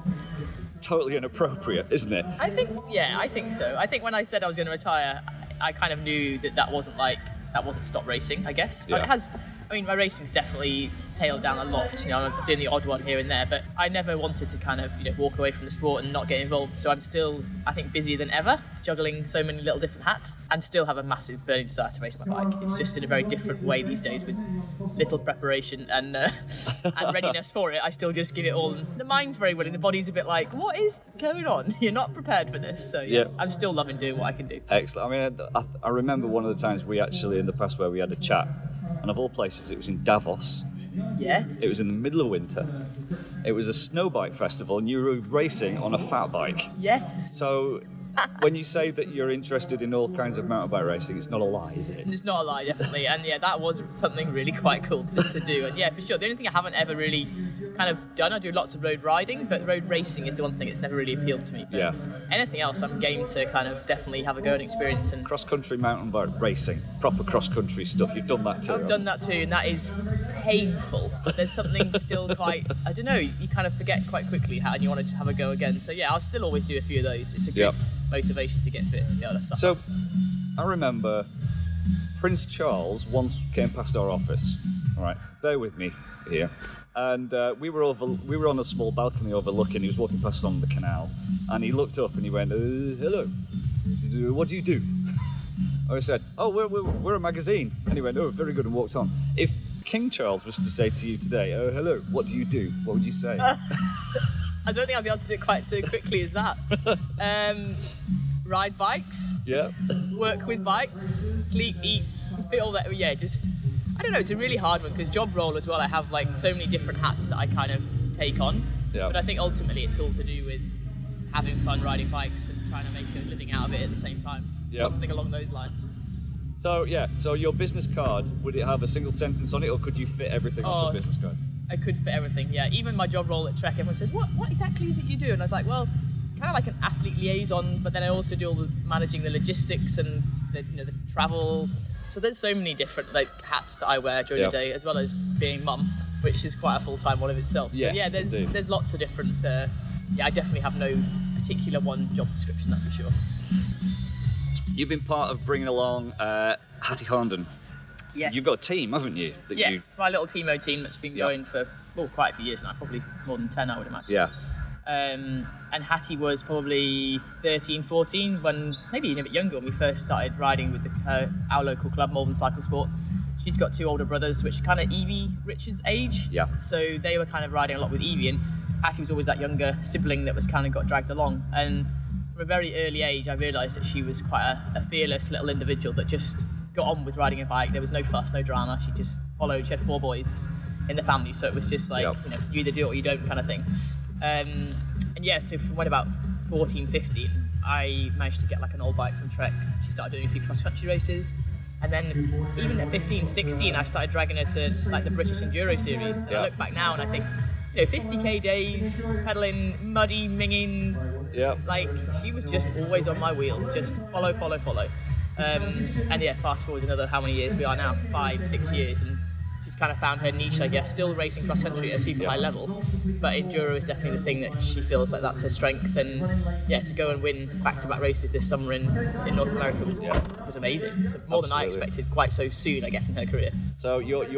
totally inappropriate, isn't it? I think so. I think when I said I was going to retire, I kind of knew that wasn't stop racing, I guess. Yeah. It has. I mean, my racing's definitely tailed down a lot. I'm doing the odd one here and there, but I never wanted to kind of walk away from the sport and not get involved. So I'm still, I think, busier than ever, juggling so many little different hats, and still have a massive burning desire to race my bike. It's just in a very different way these days, with little preparation and readiness for it. I still just give it all. The mind's very willing. The body's a bit like, what is going on? You're not prepared for this. So yeah. I'm still loving doing what I can do. Excellent. I mean, I remember one of the times we actually in the past where we had a chat. And of all places, it was in Davos. Yes. It was in the middle of winter. It was a snow bike festival, and you were racing on a fat bike. Yes. So, when you say that you're interested in all kinds of mountain bike racing, it's not a lie, is it? It's not a lie, definitely. And yeah, that was something really quite cool to do. And yeah, for sure. The only thing I haven't ever really kind of done, I do lots of road riding, but road racing is the one thing that's never really appealed to me. But yeah. Anything else, I'm game to kind of definitely have a go and experience. And cross-country mountain bike racing, proper cross-country stuff, you've done that too. I've done that too, and that is painful. But there's something still quite, I don't know, you kind of forget quite quickly how, and you want to have a go again. So yeah, I'll still always do a few of those. It's a good motivation to get fit, to be honest. So, I remember Prince Charles once came past our office. All right, bear with me here. And we were on a small balcony overlooking. He was walking past on the canal, and he looked up and he went, "Hello." He says, "What do you do?" I said, "Oh, we're a magazine." And he went, "Oh, very good," and walked on. If King Charles was to say to you today, "Oh, hello, what do you do?" What would you say? I don't think I'll be able to do it quite so quickly as that. Ride bikes. Yeah. Work with bikes. Sleep, eat, all that. Yeah, just I don't know, it's a really hard one because job role as well, I have like so many different hats that I kind of take on. Yeah. But I think ultimately it's all to do with having fun riding bikes and trying to make a living out of it at the same time. Yeah. Something along those lines. So your business card, would it have a single sentence on it, or could you fit everything onto a business card? I could fit everything, yeah. Even my job role at Trek, everyone says, what exactly is it you do? And I was like, well, it's kind of like an athlete liaison, but then I also do all the managing the logistics and the travel. So there's so many different like hats that I wear during the day, as well as being mum, which is quite a full-time one of itself. So Yes, there's lots of different. I definitely have no particular one job description, that's for sure. You've been part of bringing along Hattie Harnden. Yes. You've got a team, haven't you? Yes, my little Timo team that's been going for quite a few years now, probably more than 10, I would imagine. Yeah. And Hattie was probably 13, 14, when maybe even a bit younger, when we first started riding with our local club, Malvern Cycle Sport. She's got 2 older brothers, which are kind of Evie Richards' age. Yeah. So they were kind of riding a lot with Evie, and Hattie was always that younger sibling that was kind of got dragged along. And from a very early age, I realised that she was quite a fearless little individual that just got on with riding a bike. There was no fuss, no drama. She just followed. She had 4 boys in the family, so it was just like, you either do it or you don't kind of thing. So from when about 14, 15, I managed to get like an old bike from Trek. She started doing a few cross-country races. And then even at 15, 16, I started dragging her to like the British Enduro Series. And I look back now and I think, 50k days, pedaling, muddy, minging. Yeah. Like, she was just always on my wheel, just follow. Fast forward another how many years we are now, 5, 6 years, and she's kind of found her niche, I guess, still racing cross country at a super high level, but enduro is definitely the thing that she feels like that's her strength. And to go and win back-to-back races this summer in North America was amazing. It's more than I expected quite so soon, I guess, in her career. So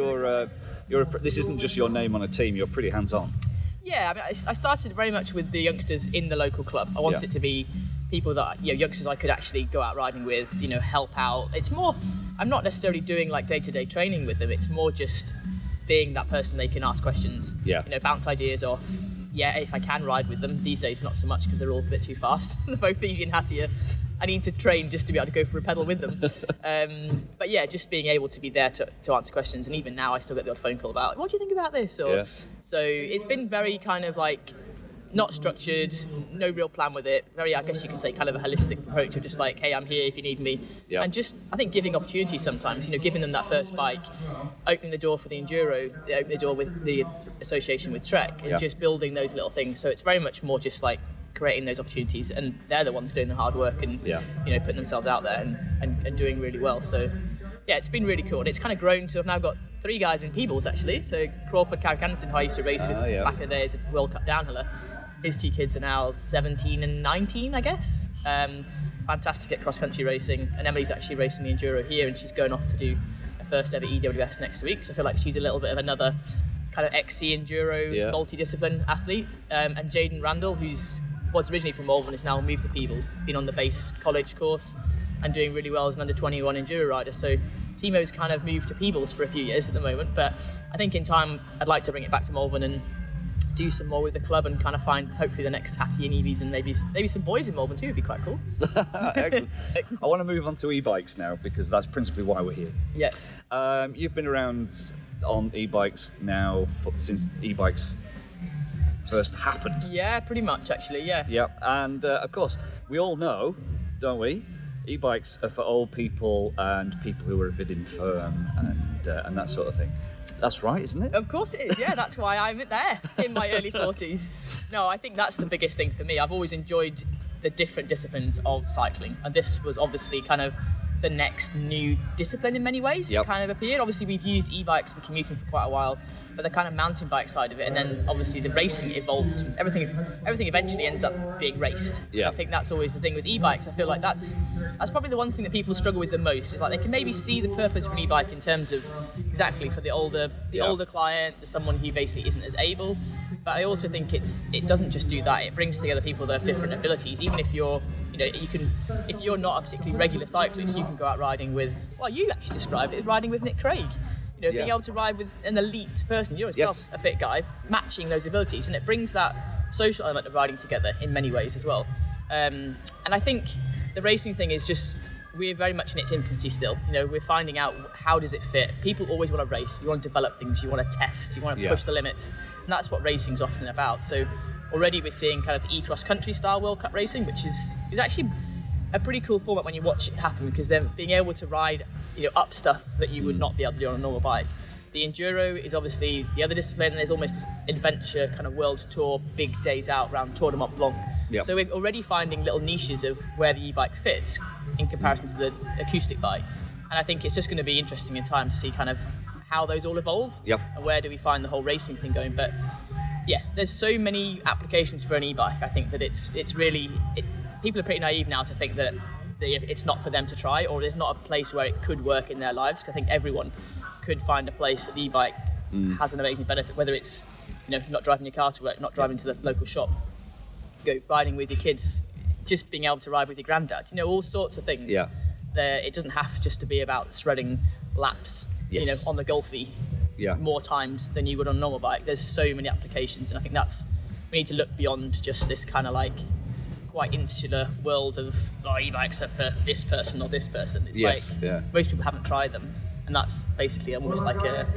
this isn't just your name on a team, you're pretty hands-on. Yeah, I mean, I started very much with the youngsters in the local club. I wanted it to be people that, youngsters I could actually go out riding with, help out. It's more, I'm not necessarily doing like day-to-day training with them. It's more just being that person they can ask questions, bounce ideas off. Yeah, if I can ride with them. These days, not so much because they're all a bit too fast. Both Evie and Hattie I need to train just to be able to go for a pedal with them. But just being able to be there to answer questions. And even now, I still get the odd phone call about, what do you think about this? So it's been very kind of like, not structured, no real plan with it. Very, I guess you could say, kind of a holistic approach of just like, hey, I'm here if you need me. Yeah. And just, I think, giving opportunities sometimes, giving them that first bike, opening the door for the enduro, opening the door with the association with Trek, and just building those little things. So it's very much more just like creating those opportunities, and they're the ones doing the hard work and, putting themselves out there and doing really well. So, it's been really cool. And it's kind of grown to, I've now got 3 guys in Peebles, actually. So Crawford Carrick Anderson, who I used to race with back in the day as a World Cup downhiller. His 2 kids are now 17 and 19, I guess. Fantastic at cross-country racing. And Emily's actually racing the Enduro here, and she's going off to do her first ever EWS next week. So I feel like she's a little bit of another kind of XC Enduro multi-discipline athlete. And Jaden Randall, who's was originally from Malvern, has now moved to Peebles, been on the base college course and doing really well as an under-21 Enduro rider. So Timo's kind of moved to Peebles for a few years at the moment, but I think in time I'd like to bring it back to Malvern and do some more with the club and kind of find hopefully the next Hattie and Evies and maybe some boys in Malvern too would be quite cool. Excellent. I want to move on to e-bikes now because that's principally why we're here. Yeah. You've been around on e-bikes now since e-bikes first happened. Yeah, pretty much actually, yeah. Yeah, and of course, we all know, don't we, e-bikes are for old people and people who are a bit infirm and that sort of thing. That's right, isn't it? Of course it is, yeah. That's why I'm there in my early 40s. No, I think that's the biggest thing for me. I've always enjoyed the different disciplines of cycling, and this was obviously kind of the next new discipline in many ways. It kind of appeared. Obviously, we've used e-bikes for commuting for quite a while, but the kind of mountain bike side of it, and then obviously the racing evolves. Everything eventually ends up being raced. Yeah. I think that's always the thing with e-bikes. I feel like that's probably the one thing that people struggle with the most. Is like they can maybe see the purpose for an e-bike in terms of exactly for the older client, the someone who basically isn't as able. But I also think it doesn't just do that. It brings together people that have different abilities. Even if you're if you're not a particularly regular cyclist, you can go out riding with, well, you actually described it as riding with Nick Craig. Being able to ride with an elite person, you're yourself a fit guy, matching those abilities, and it brings that social element of riding together in many ways as well. And I think the racing thing is just we're very much in its infancy still. You know, we're finding out how does it fit. People always want to race. You want to develop things. You want to test. You want to push the limits. And that's what racing's often about. So already we're seeing kind of e-cross country style World Cup racing, which is actually a pretty cool format when you watch it happen, because then being able to ride, you know, up stuff that you would not be able to do on a normal bike. The enduro is obviously the other discipline, and there's almost this adventure kind of world tour, big days out around Tour de Mont Blanc. Yep. So we're already finding little niches of where the e-bike fits in comparison to the acoustic bike. And I think it's just going to be interesting in time to see kind of how those all evolve. Yep. And where do we find the whole racing thing going. But yeah, there's so many applications for an e-bike. I think that it's really, people are pretty naive now to think that it's not for them to try, or there's not a place where it could work in their lives. I think everyone could find a place that the e-bike has an amazing benefit, whether it's, you know, not driving your car to work, not driving to the local shop, go riding with your kids, just being able to ride with your granddad, you know, all sorts of things. Yeah. It doesn't have just to be about shredding laps, you know, on the Golfie more times than you would on a normal bike. There's so many applications, and I think we need to look beyond just this kind of like quite insular world of e-bikes are for this person or this person. It's most people haven't tried them. And that's basically almost like a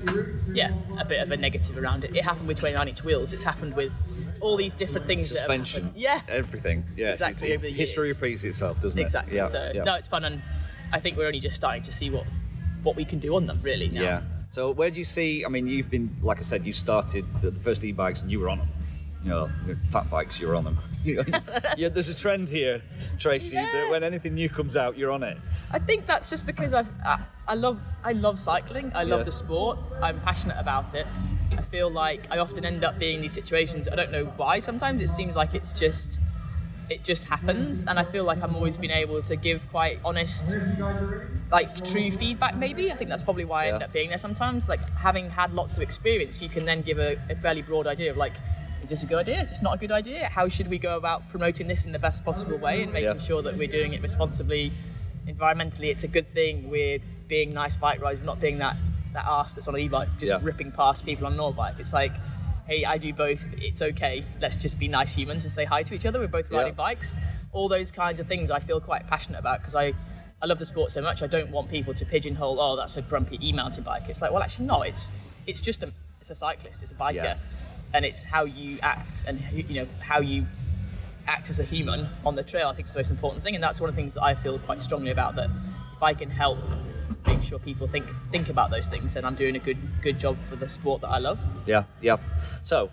bit of a negative around it. It happened with 29-inch wheels. It's happened with all these different things. Suspension. Everything. Yeah, exactly. Over the years. History repeats itself, doesn't it? Exactly. Yeah. So no, it's fun, and I think we're only just starting to see what we can do on them really now. Yeah. So where do you see? I mean, you've been, like I said, you started the first e-bikes and you were on them. You know, fat bikes, you're on them. There's a trend here, Tracy, that when anything new comes out, you're on it. I think that's just because I love cycling. I love the sport. I'm passionate about it. I feel like I often end up being in these situations. I don't know why. Sometimes it seems like it just happens, and I feel like I'm always been able to give quite honest, like true feedback. Maybe I think that's probably why I end up being there sometimes. Like having had lots of experience, you can then give a fairly broad idea of like, is this a good idea? Is this not a good idea? How should we go about promoting this in the best possible way and making sure that we're doing it responsibly, environmentally? It's a good thing. We're being nice bike riders, not being that arse that's on an e-bike just ripping past people on a normal bike. It's like, hey, I do both. It's okay. Let's just be nice humans and say hi to each other. We're both riding bikes. All those kinds of things I feel quite passionate about, because I love the sport so much. I don't want people to pigeonhole, oh, that's a grumpy e-mountain bike. It's like, well, actually, no. It's just it's a cyclist. It's a biker. Yeah. And it's how you act, and you know how you act as a human on the trail. I think is the most important thing, and that's one of the things that I feel quite strongly about. That if I can help make sure people think about those things, then I'm doing a good job for the sport that I love. Yeah. So,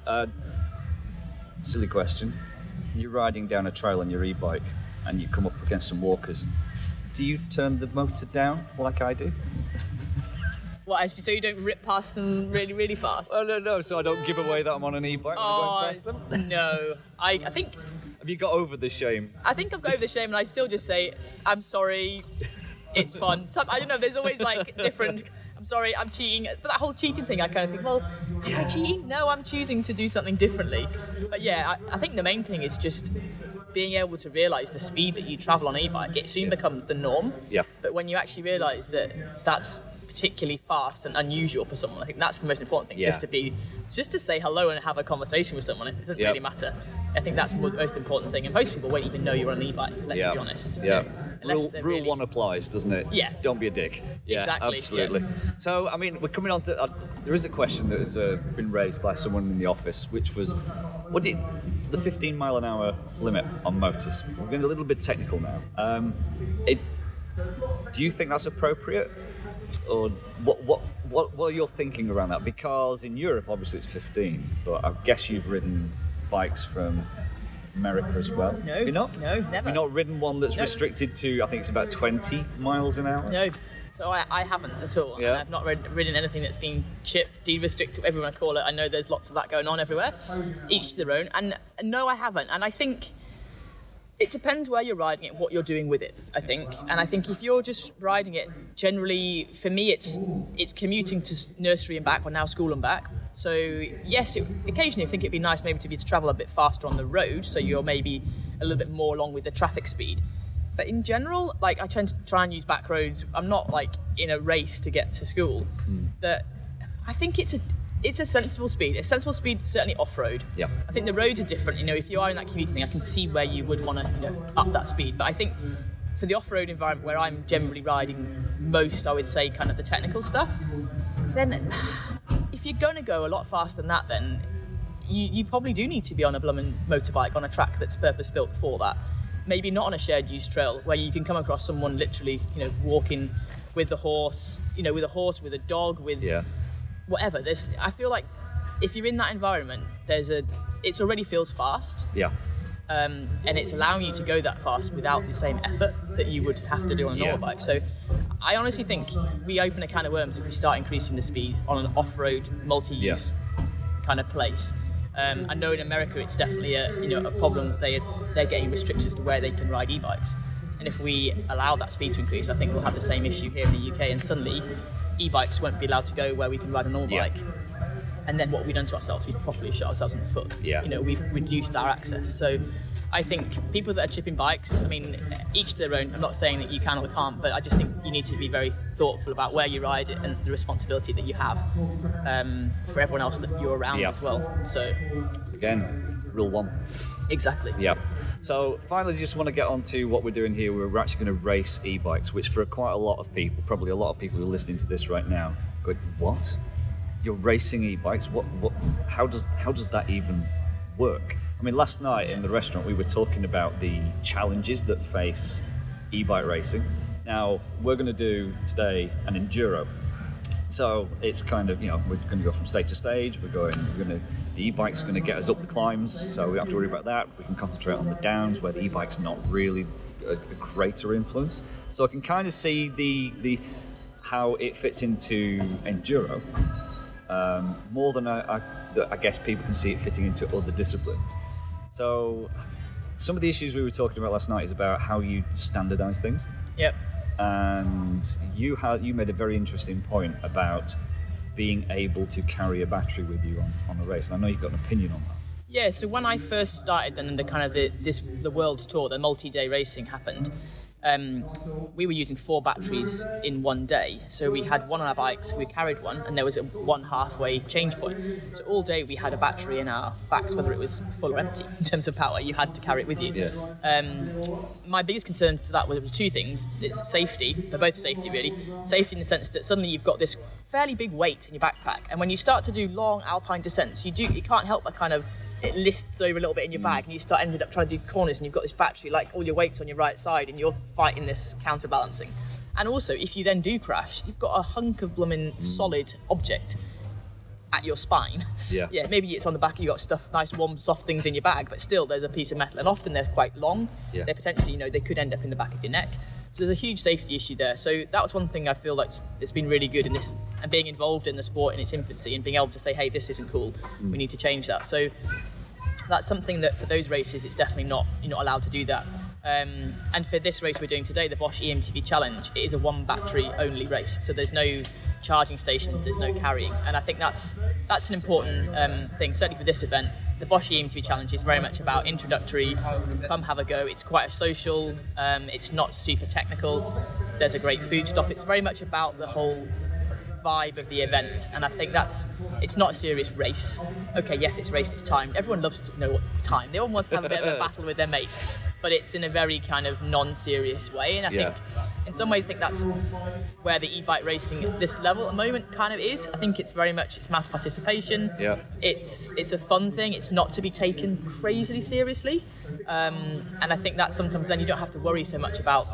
silly question: you're riding down a trail on your e-bike, and you come up against some walkers. Do you turn the motor down like I do? What, actually, so you don't rip past them really, really fast? Oh, no, so I don't give away that I'm on an e-bike when I'm going past them? No. I think... Have you got over the shame? I think I've got over the shame, and I still just say, I'm sorry, it's fun. I don't know, there's always like different... I'm sorry, I'm cheating. But that whole cheating thing, I kind of think, well, am I cheating? No, I'm choosing to do something differently. But yeah, I think the main thing is just being able to realise the speed that you travel on an e-bike. It soon becomes the norm. Yeah. But when you actually realise that that's particularly fast and unusual for someone, I think that's the most important thing. Just to say hello and have a conversation with someone. It doesn't really matter. I think that's the most important thing. And most people won't even know you're on an e-bike, let's be honest. Yeah. Rule one applies, doesn't it? Yeah. Don't be a dick. Yeah, exactly. Absolutely. Yeah. So, I mean, we're coming on to... there is a question that has been raised by someone in the office, which was, the 15 mile an hour limit on motors. We're getting a little bit technical now. Do you think that's appropriate? Or what are your thinking around that? Because in Europe, obviously, it's 15, but I guess you've ridden bikes from America as well. No. You're not? No, never. You've not ridden one that's restricted to, I think it's about 20 miles an hour? No. So I haven't at all. Yeah. I've not ridden anything that's been chipped, de-restricted, whatever you want to call it. I know there's lots of that going on everywhere, each to their own. And no, I haven't. And I think it depends where you're riding it, what you're doing with it, I think. And I think if you're just riding it, generally, for me, it's commuting to nursery and back, or now school and back. So yes, occasionally I think it'd be nice maybe to be to travel a bit faster on the road, so you're maybe a little bit more along with the traffic speed. But in general, like I tend to try and use back roads. I'm not like in a race to get to school. That I think it's a sensible speed. A sensible speed, certainly off-road. Yeah. I think the roads are different. You know, if you are in that commuting thing, I can see where you would want to, up that speed. But I think for the off-road environment where I'm generally riding most, I would say, kind of the technical stuff, then if you're going to go a lot faster than that, then you probably do need to be on a blooming motorbike on a track that's purpose-built for that. Maybe not on a shared use trail where you can come across someone literally, walking with the horse, with a dog, with whatever. I feel like if you're in that environment, it already feels fast. Yeah. And it's allowing you to go that fast without the same effort that you would have to do on a normal bike. So I honestly think we open a can of worms if we start increasing the speed on an off-road multi-use kind of place. I know in America it's definitely a problem that they're getting restrictions to where they can ride e-bikes. And if we allow that speed to increase, I think we'll have the same issue here in the UK, and suddenly e-bikes won't be allowed to go where we can ride a normal bike. And then what have we done to ourselves? We've properly shot ourselves in the foot. Yeah. We've reduced our access. So I think people that are chipping bikes, I mean, each to their own. I'm not saying that you can or can't, but I just think you need to be very thoughtful about where you ride it and the responsibility that you have for everyone else that you're around as well. So again, rule 1. Exactly. Yeah. So finally, just want to get on to what we're doing here. We're actually going to race e-bikes, which for quite a lot of people, probably a lot of people who are listening to this right now, go, what? You're racing e-bikes? What? How does that even work? I mean, last night in the restaurant we were talking about the challenges that face e-bike racing. Now we're going to do today an enduro. So it's kind of, we're going to go from stage to stage. The e-bike's going to get us up the climbs, so we don't have to worry about that. We can concentrate on the downs where the e-bike's not really a greater influence. So I can kind of see the how it fits into enduro. More than I guess people can see it fitting into other disciplines. So some of the issues we were talking about last night is about how you standardize things. Yep. And you made a very interesting point about being able to carry a battery with you on a race. And I know you've got an opinion on that. Yeah, so when I first started, then the world tour, the multi-day racing happened. We were using 4 batteries in one day. So we had one on our bikes, we carried one, and there was one halfway change point. So all day we had a battery in our backs, whether it was full or empty in terms of power. You had to carry it with you. Yeah. My biggest concern for that was 2 things. It's safety. They're both safety, really. Safety in the sense that suddenly you've got this fairly big weight in your backpack, and when you start to do long alpine descents, you can't help but kind of, it lists over a little bit in your bag, and you ended up trying to do corners, and you've got this battery, like all your weight's on your right side, and you're fighting this counterbalancing. And also, if you then do crash, you've got a hunk of blooming solid object at your spine. Yeah. Yeah, maybe it's on the back, you've got stuff, nice warm soft things in your bag, but still there's a piece of metal, and often they're quite long. Yeah. They're potentially, they could end up in the back of your neck. So there's a huge safety issue there. So that was one thing I feel like it's been really good in this, and being involved in the sport in its infancy and being able to say, hey, this isn't cool, we need to change that. So that's something that for those races, it's definitely you're not allowed to do that. And for this race we're doing today, the Bosch EMTB Challenge, it is a 1 battery only race. So there's no charging stations, there's no carrying. And I think that's an important thing, certainly for this event. The Bosch EMTB Challenge is very much about introductory, come have a go. It's quite a social, it's not super technical. There's a great food stop. It's very much about the whole vibe of the event, and I think it's not a serious race. Okay, yes, it's raced, it's timed. Everyone loves to know what time. Everyone wants to have a bit of a battle with their mates, but it's in a very kind of non-serious way. And I think, in some ways, that's where the e-bike racing at this level at the moment kind of is. I think it's very much mass participation. Yeah. It's a fun thing. It's not to be taken crazily seriously, and I think that sometimes then you don't have to worry so much about,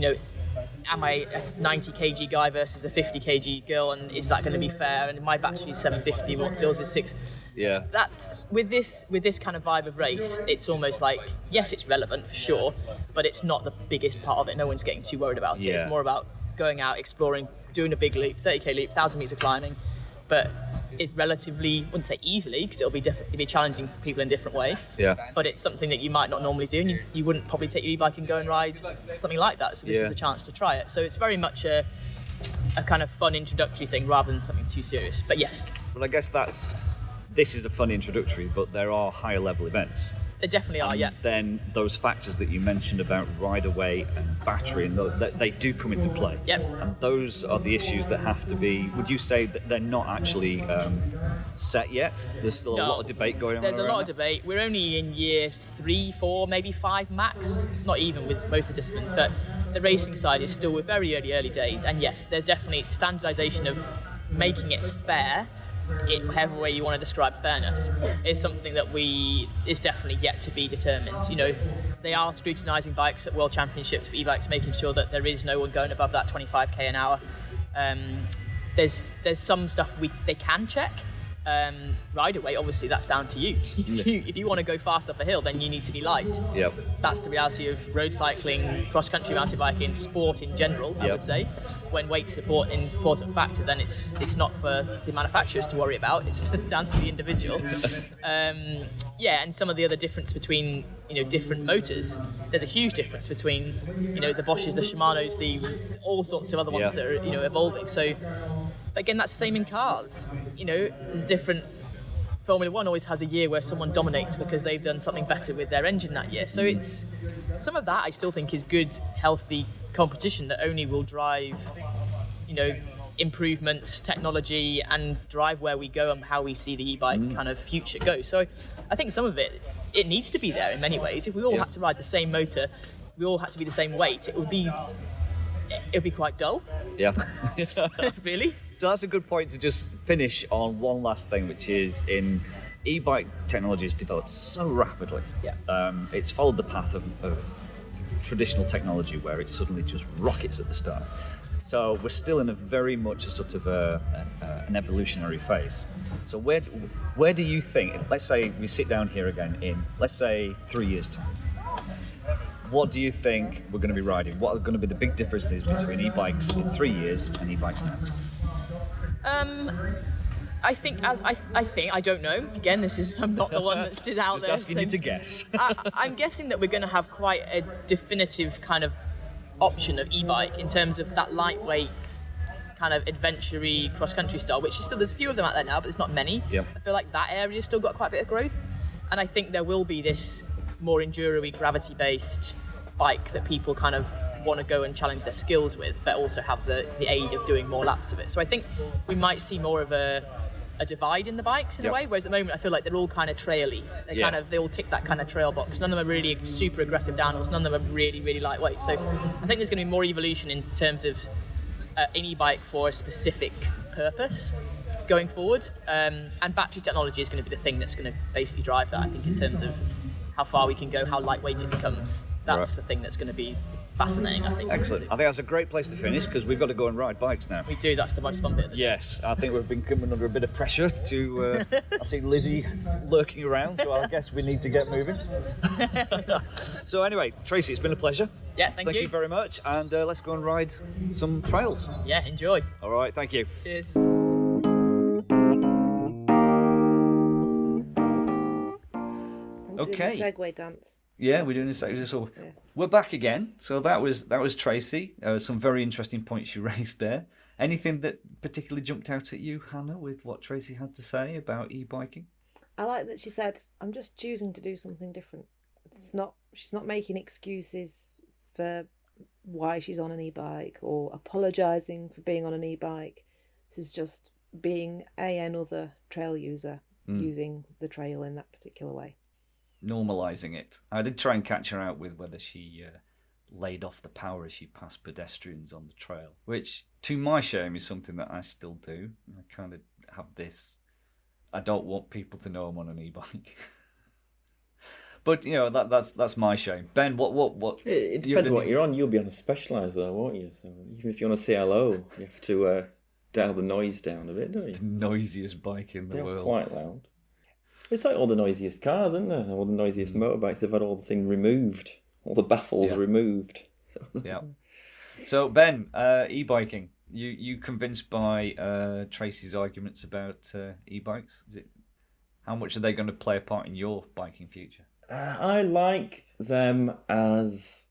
am I a 90 kg guy versus a 50 kg girl, and is that going to be fair? And my battery is 750, what's yours is 6. Yeah. That's with this kind of vibe of race, it's almost like, yes, it's relevant for sure, but it's not the biggest part of it. No one's getting too worried about it. It's more about going out, exploring, doing a big loop, 30k loop, 1,000 meters of climbing, but it's relatively, I wouldn't say easily, because it'll be challenging for people in a different way. Yeah. But it's something that you might not normally do, and you wouldn't probably take your e-bike and go and ride something like that. So this is a chance to try it. So it's very much a kind of fun introductory thing rather than something too serious. But yes. Well, I guess that's this is a fun introductory, but there are higher level events. They definitely are, yeah. Then those factors that you mentioned about rider weight and battery, and they do come into play. Yep. And those are the issues that have to be. Would you say that they're not actually set yet? There's still a lot of debate going on. There's a lot of that? debate. We're only in year 3, 4, maybe 5 max. Not even with most of the disciplines, but the racing side is still with very early days. And yes, there's definitely standardisation of making it fair. However way you want to describe fairness is something that is definitely yet to be determined. You know, they are scrutinising bikes at World Championships for e-bikes, making sure that there is no one going above that 25k an hour. There's some stuff they can check. Rider weight, obviously, that's down to you. If you want to go fast up a hill, then you need to be light. Yep. That's the reality of road cycling, cross-country mountain biking, sport in general, I would say. When weight's an important factor, then it's not for the manufacturers to worry about, it's down to the individual. And some of the other difference between, different motors, there's a huge difference between, the Bosches, the Shimanos, all sorts of other ones that are, evolving. So, again, that's the same in cars. There's different. Formula One always has a year where someone dominates because they've done something better with their engine that year. So it's some of that I still think is good, healthy competition that only will drive, improvements, technology, and drive where we go and how we see the e-bike kind of future go. So I think some of it needs to be there in many ways. If we all had to ride the same motor, we all had to be the same weight, it would be quite dull. Yeah. Really? So that's a good point to just finish on one last thing, which is in e-bike technology has developed so rapidly. Yeah. It's followed the path of traditional technology where it suddenly just rockets at the start. So we're still in a very much a sort of an evolutionary phase. So where do you think, let's say we sit down here again in, let's say 3 years' time, what do you think we're going to be riding? What are going to be the big differences between e-bikes in 3 years and e-bikes now? I think I don't know. Again, I'm not the one that stood out Just there. asking you to guess. I'm guessing that we're going to have quite a definitive kind of option of e-bike in terms of that lightweight kind of adventure-y cross-country style, which is still, there's a few of them out there now, but there's not many. Yep. I feel like that area's still got quite a bit of growth, and I think there will be this more enduro-y, gravity-based bike that people kind of want to go and challenge their skills with, but also have the aid of doing more laps of it. So I think we might see more of a divide in the bikes in a way, whereas at the moment I feel like they're all kind of traily. They all tick that kind of trail box. None of them are really super aggressive downhills, none of them are really, really lightweight. So I think there's going to be more evolution in terms of an e-bike for a specific purpose going forward. And battery technology is going to be the thing that's going to basically drive that, I think, in terms of how far we can go, how lightweight it becomes. That's the thing that's going to be fascinating, I think. Excellent. I think that's a great place to finish because we've got to go and ride bikes now. We do, that's the most fun bit of the day. Yes, I think we've been coming under a bit of pressure to... I see Lizzie lurking around, so I guess we need to get moving. So anyway, Tracy, it's been a pleasure. Yeah, thank you. Thank you very much, and let's go and ride some trails. Yeah, enjoy. All right, thank you. Cheers. Okay. Segway dance. Yeah, we're doing this. So we're back again. So that was Tracy. Some very interesting points you raised there. Anything that particularly jumped out at you, Hannah, with what Tracy had to say about e-biking? I like that she said, "I'm just choosing to do something different." She's not making excuses for why she's on an e-bike or apologising for being on an e-bike. This is just being another trail user using the trail in that particular way. Normalising it. I did try and catch her out with whether she laid off the power as she passed pedestrians on the trail, which, to my shame, is something that I still do. I kind of have this, I don't want people to know I'm on an e-bike. But, that's my shame. Ben, what? It depends what you're on. You'll be on a Specialized though, won't you? So even if you want to say hello, you have to dial the noise down a bit, don't you? It's the noisiest bike in the They're world. quite loud. It's like all the noisiest cars, isn't there? All the noisiest motorbikes have had all the things removed. All the baffles removed. Yeah. So, Ben, e-biking. You convinced by Tracy's arguments about e-bikes? How much are they going to play a part in your biking future? I like them as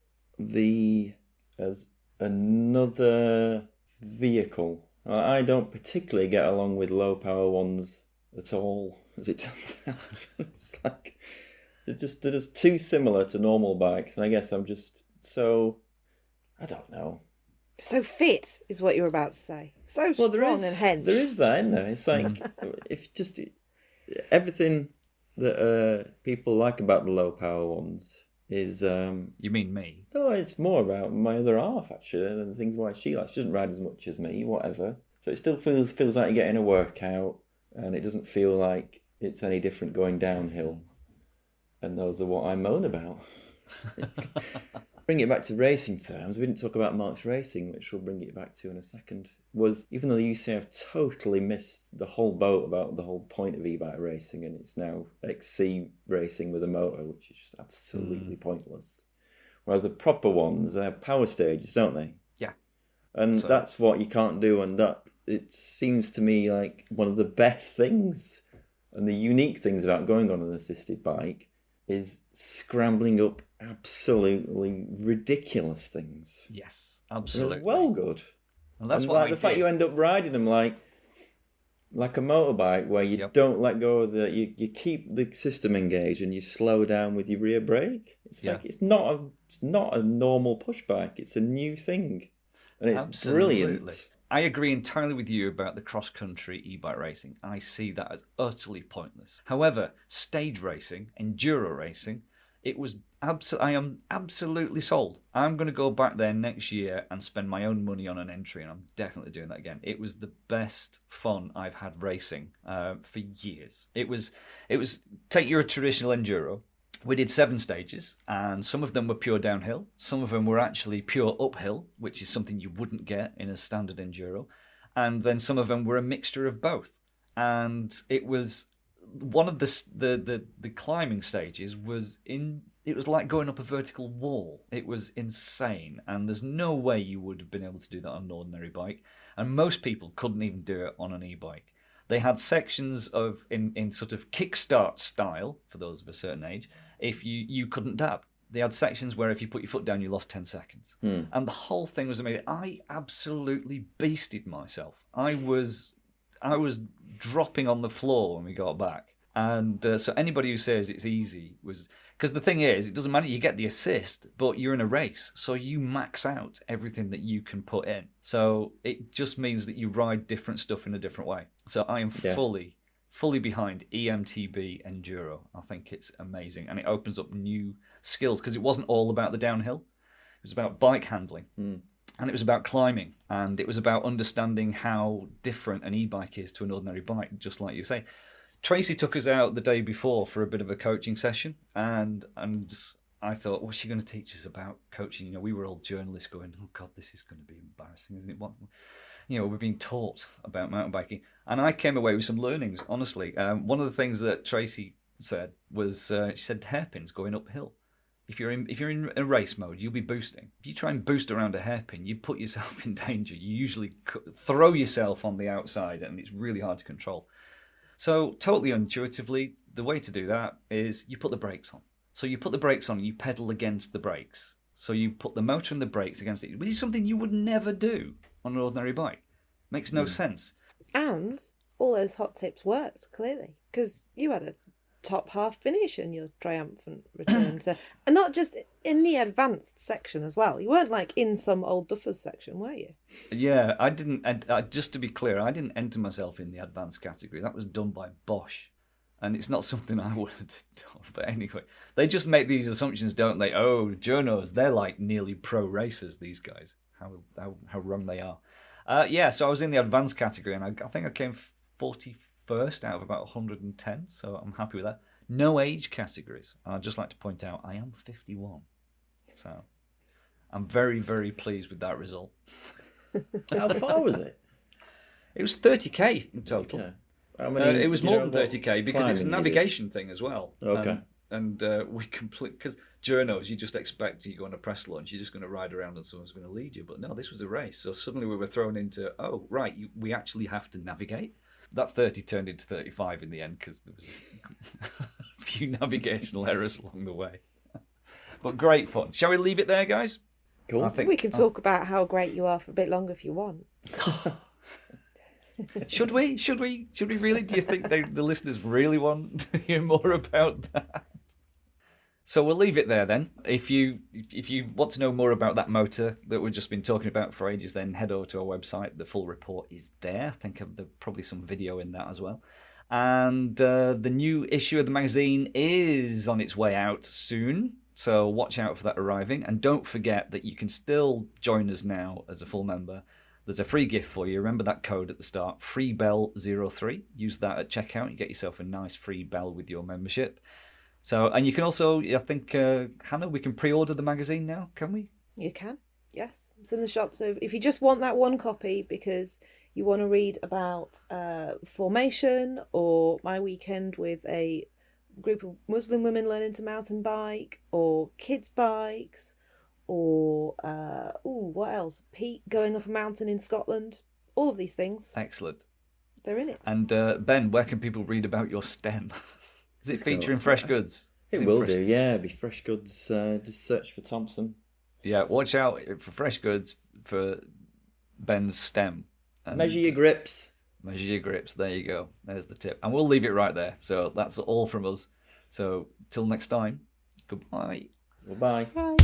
another vehicle. I don't particularly get along with low power ones at all, as it turns out. It's like they're just too similar to normal bikes, and I guess I'm just so, I don't know. So fit is what you're about to say. So strong and hench. There is that, isn't there? It's like if just everything that people like about the low power ones is. You mean me? No, it's more about my other half actually, and the things why she likes. She doesn't ride as much as me, whatever. So it still feels like you're getting a workout, and it doesn't feel like it's any different going downhill. And those are what I moan about. Bring it back to racing terms, we didn't talk about Mark's Racing, which we'll bring it back to in a second, was even though the UCI totally missed the whole boat about the whole point of e-bike racing, and it's now XC racing with a motor, which is just absolutely pointless. Whereas the proper ones, they have power stages, don't they? Yeah. And that's what you can't do, and that it seems to me like one of the best things and the unique things about going on an assisted bike is scrambling up absolutely ridiculous things. Yes, absolutely. It's well good. And that's and what like the fact you end up riding them like a motorbike where you don't let go of you keep the system engaged and you slow down with your rear brake. It's like it's not a normal push bike. It's a new thing. And it's brilliant. I agree entirely with you about the cross-country e-bike racing. I see that as utterly pointless. However, stage racing, enduro racing, I am absolutely sold. I'm going to go back there next year and spend my own money on an entry, and I'm definitely doing that again. It was the best fun I've had racing for years. It was take your traditional enduro. We did 7 stages, and some of them were pure downhill. Some of them were actually pure uphill, which is something you wouldn't get in a standard enduro. And then some of them were a mixture of both. And it was one of the climbing stages it was like going up a vertical wall. It was insane, and there's no way you would have been able to do that on an ordinary bike. And most people couldn't even do it on an e-bike. They had sections of in sort of kickstart style for those of a certain age. If you couldn't dab, they had sections where if you put your foot down, you lost 10 seconds, and the whole thing was amazing. I absolutely beasted myself. I was dropping on the floor when we got back, and so anybody who says it's easy was because the thing is, it doesn't matter. You get the assist, but you're in a race, so you max out everything that you can put in. So it just means that you ride different stuff in a different way. So I am fully behind EMTB Enduro. I think it's amazing, and it opens up new skills because it wasn't all about the downhill. It was about bike handling, and it was about climbing, and it was about understanding how different an e-bike is to an ordinary bike, just like you say. Tracy took us out the day before for a bit of a coaching session, and I thought, what's she going to teach us about coaching? You know, we were all journalists going, oh God, this is going to be embarrassing, isn't it? What, you know, we're being taught about mountain biking. And I came away with some learnings, honestly. One of the things that Tracy said was, she said hairpins going uphill. If you're in a race mode, you'll be boosting. If you try and boost around a hairpin, you put yourself in danger. You usually throw yourself on the outside, and it's really hard to control. So totally intuitively, the way to do that is you put the brakes on. So you put the brakes on and you pedal against the brakes. So you put the motor and the brakes against it, which is something you would never do on an ordinary bike. Makes no sense. And all those hot tips worked, clearly, because you had a top half finish in your triumphant return. And not just in the advanced section as well. You weren't like in some old duffers section, were you? Yeah, I didn't. Just to be clear, I didn't enter myself in the advanced category. That was done by Bosch. And it's not something I would have done. But anyway, they just make these assumptions, don't they? Oh, journos, they're like nearly pro racers, these guys. How wrong they are. So I was in the advanced category, and I think I came 41st out of about 110, so I'm happy with that. No age categories. And I'd just like to point out, I am 51. So I'm very, very pleased with that result. How far was it? It was 30k in total. Okay. How many, it was more than 30k because it's a navigation thing as well. Okay. And we complete because journos, you just expect you go on a press launch, you're just going to ride around and someone's going to lead you. But no, this was a race. So suddenly we were thrown into, we actually have to navigate. That 30 turned into 35 in the end because there was a few navigational errors along the way. But great fun. Shall we leave it there, guys? Cool. We can talk about how great you are for a bit longer if you want. Should we really? Do you think the listeners really want to hear more about that? So we'll leave it there then. If you want to know more about that motor that we've just been talking about for ages, then head over to our website. The full report is there. I think there's probably some video in that as well. And the new issue of the magazine is on its way out soon, so watch out for that arriving. And don't forget that you can still join us now as a full member. There's a free gift for you. Remember that code at the start, FreeBell03. Use that at checkout. You get yourself a nice free bell with your membership. So, and you can also, I think, Hannah, we can pre-order the magazine now, can we? You can, yes. It's in the shop. So if you just want that one copy because you want to read about formation or my weekend with a group of Muslim women learning to mountain bike, or kids' bikes, or, what else? Pete going up a mountain in Scotland. All of these things. Excellent. They're in it. And Ben, where can people read about your STEM? Is it featuring Fresh Goods? It will do, yeah. It'll be Fresh Goods. Just search for Thompson. Yeah, watch out for Fresh Goods for Ben's STEM. And measure your grips. Measure your grips. There you go. There's the tip. And we'll leave it right there. So that's all from us. So till next time, goodbye. Goodbye. Bye.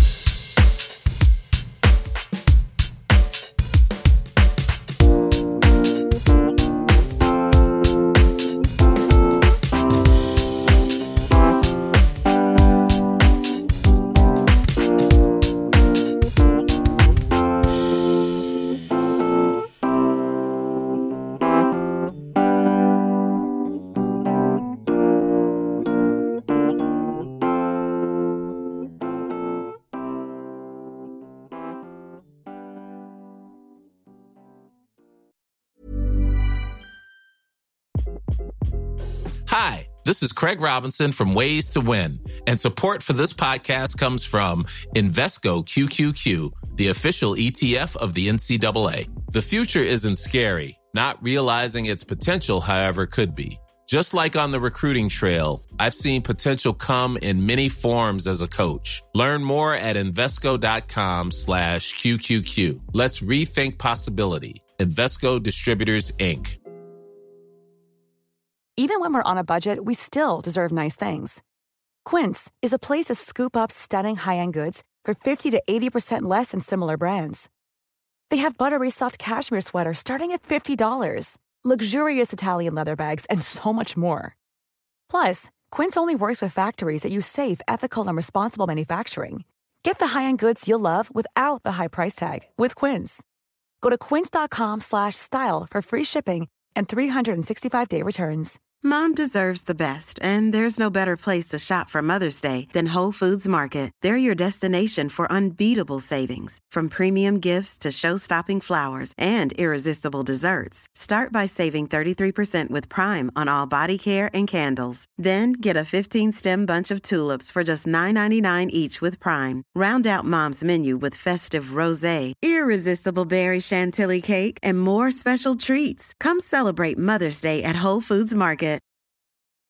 Hi, this is Craig Robinson from Ways to Win, and support for this podcast comes from Invesco QQQ, the official ETF of the NCAA. The future isn't scary. Not realizing its potential, however, could be. Just like on the recruiting trail, I've seen potential come in many forms as a coach. Learn more at Invesco.com/QQQ. Let's rethink possibility. Invesco Distributors, Inc. Even when we're on a budget, we still deserve nice things. Quince is a place to scoop up stunning high-end goods for 50 to 80% less than similar brands. They have buttery soft cashmere sweaters starting at $50, luxurious Italian leather bags, and so much more. Plus, Quince only works with factories that use safe, ethical, and responsible manufacturing. Get the high-end goods you'll love without the high price tag with Quince. Go to quince.com/style for free shipping and 365-day returns. Mom deserves the best, and there's no better place to shop for Mother's Day than Whole Foods Market. They're your destination for unbeatable savings, from premium gifts to show-stopping flowers and irresistible desserts. Start by saving 33% with Prime on all body care and candles. Then get a 15-stem bunch of tulips for just $9.99 each with Prime. Round out Mom's menu with festive rosé, irresistible berry chantilly cake, and more special treats. Come celebrate Mother's Day at Whole Foods Market.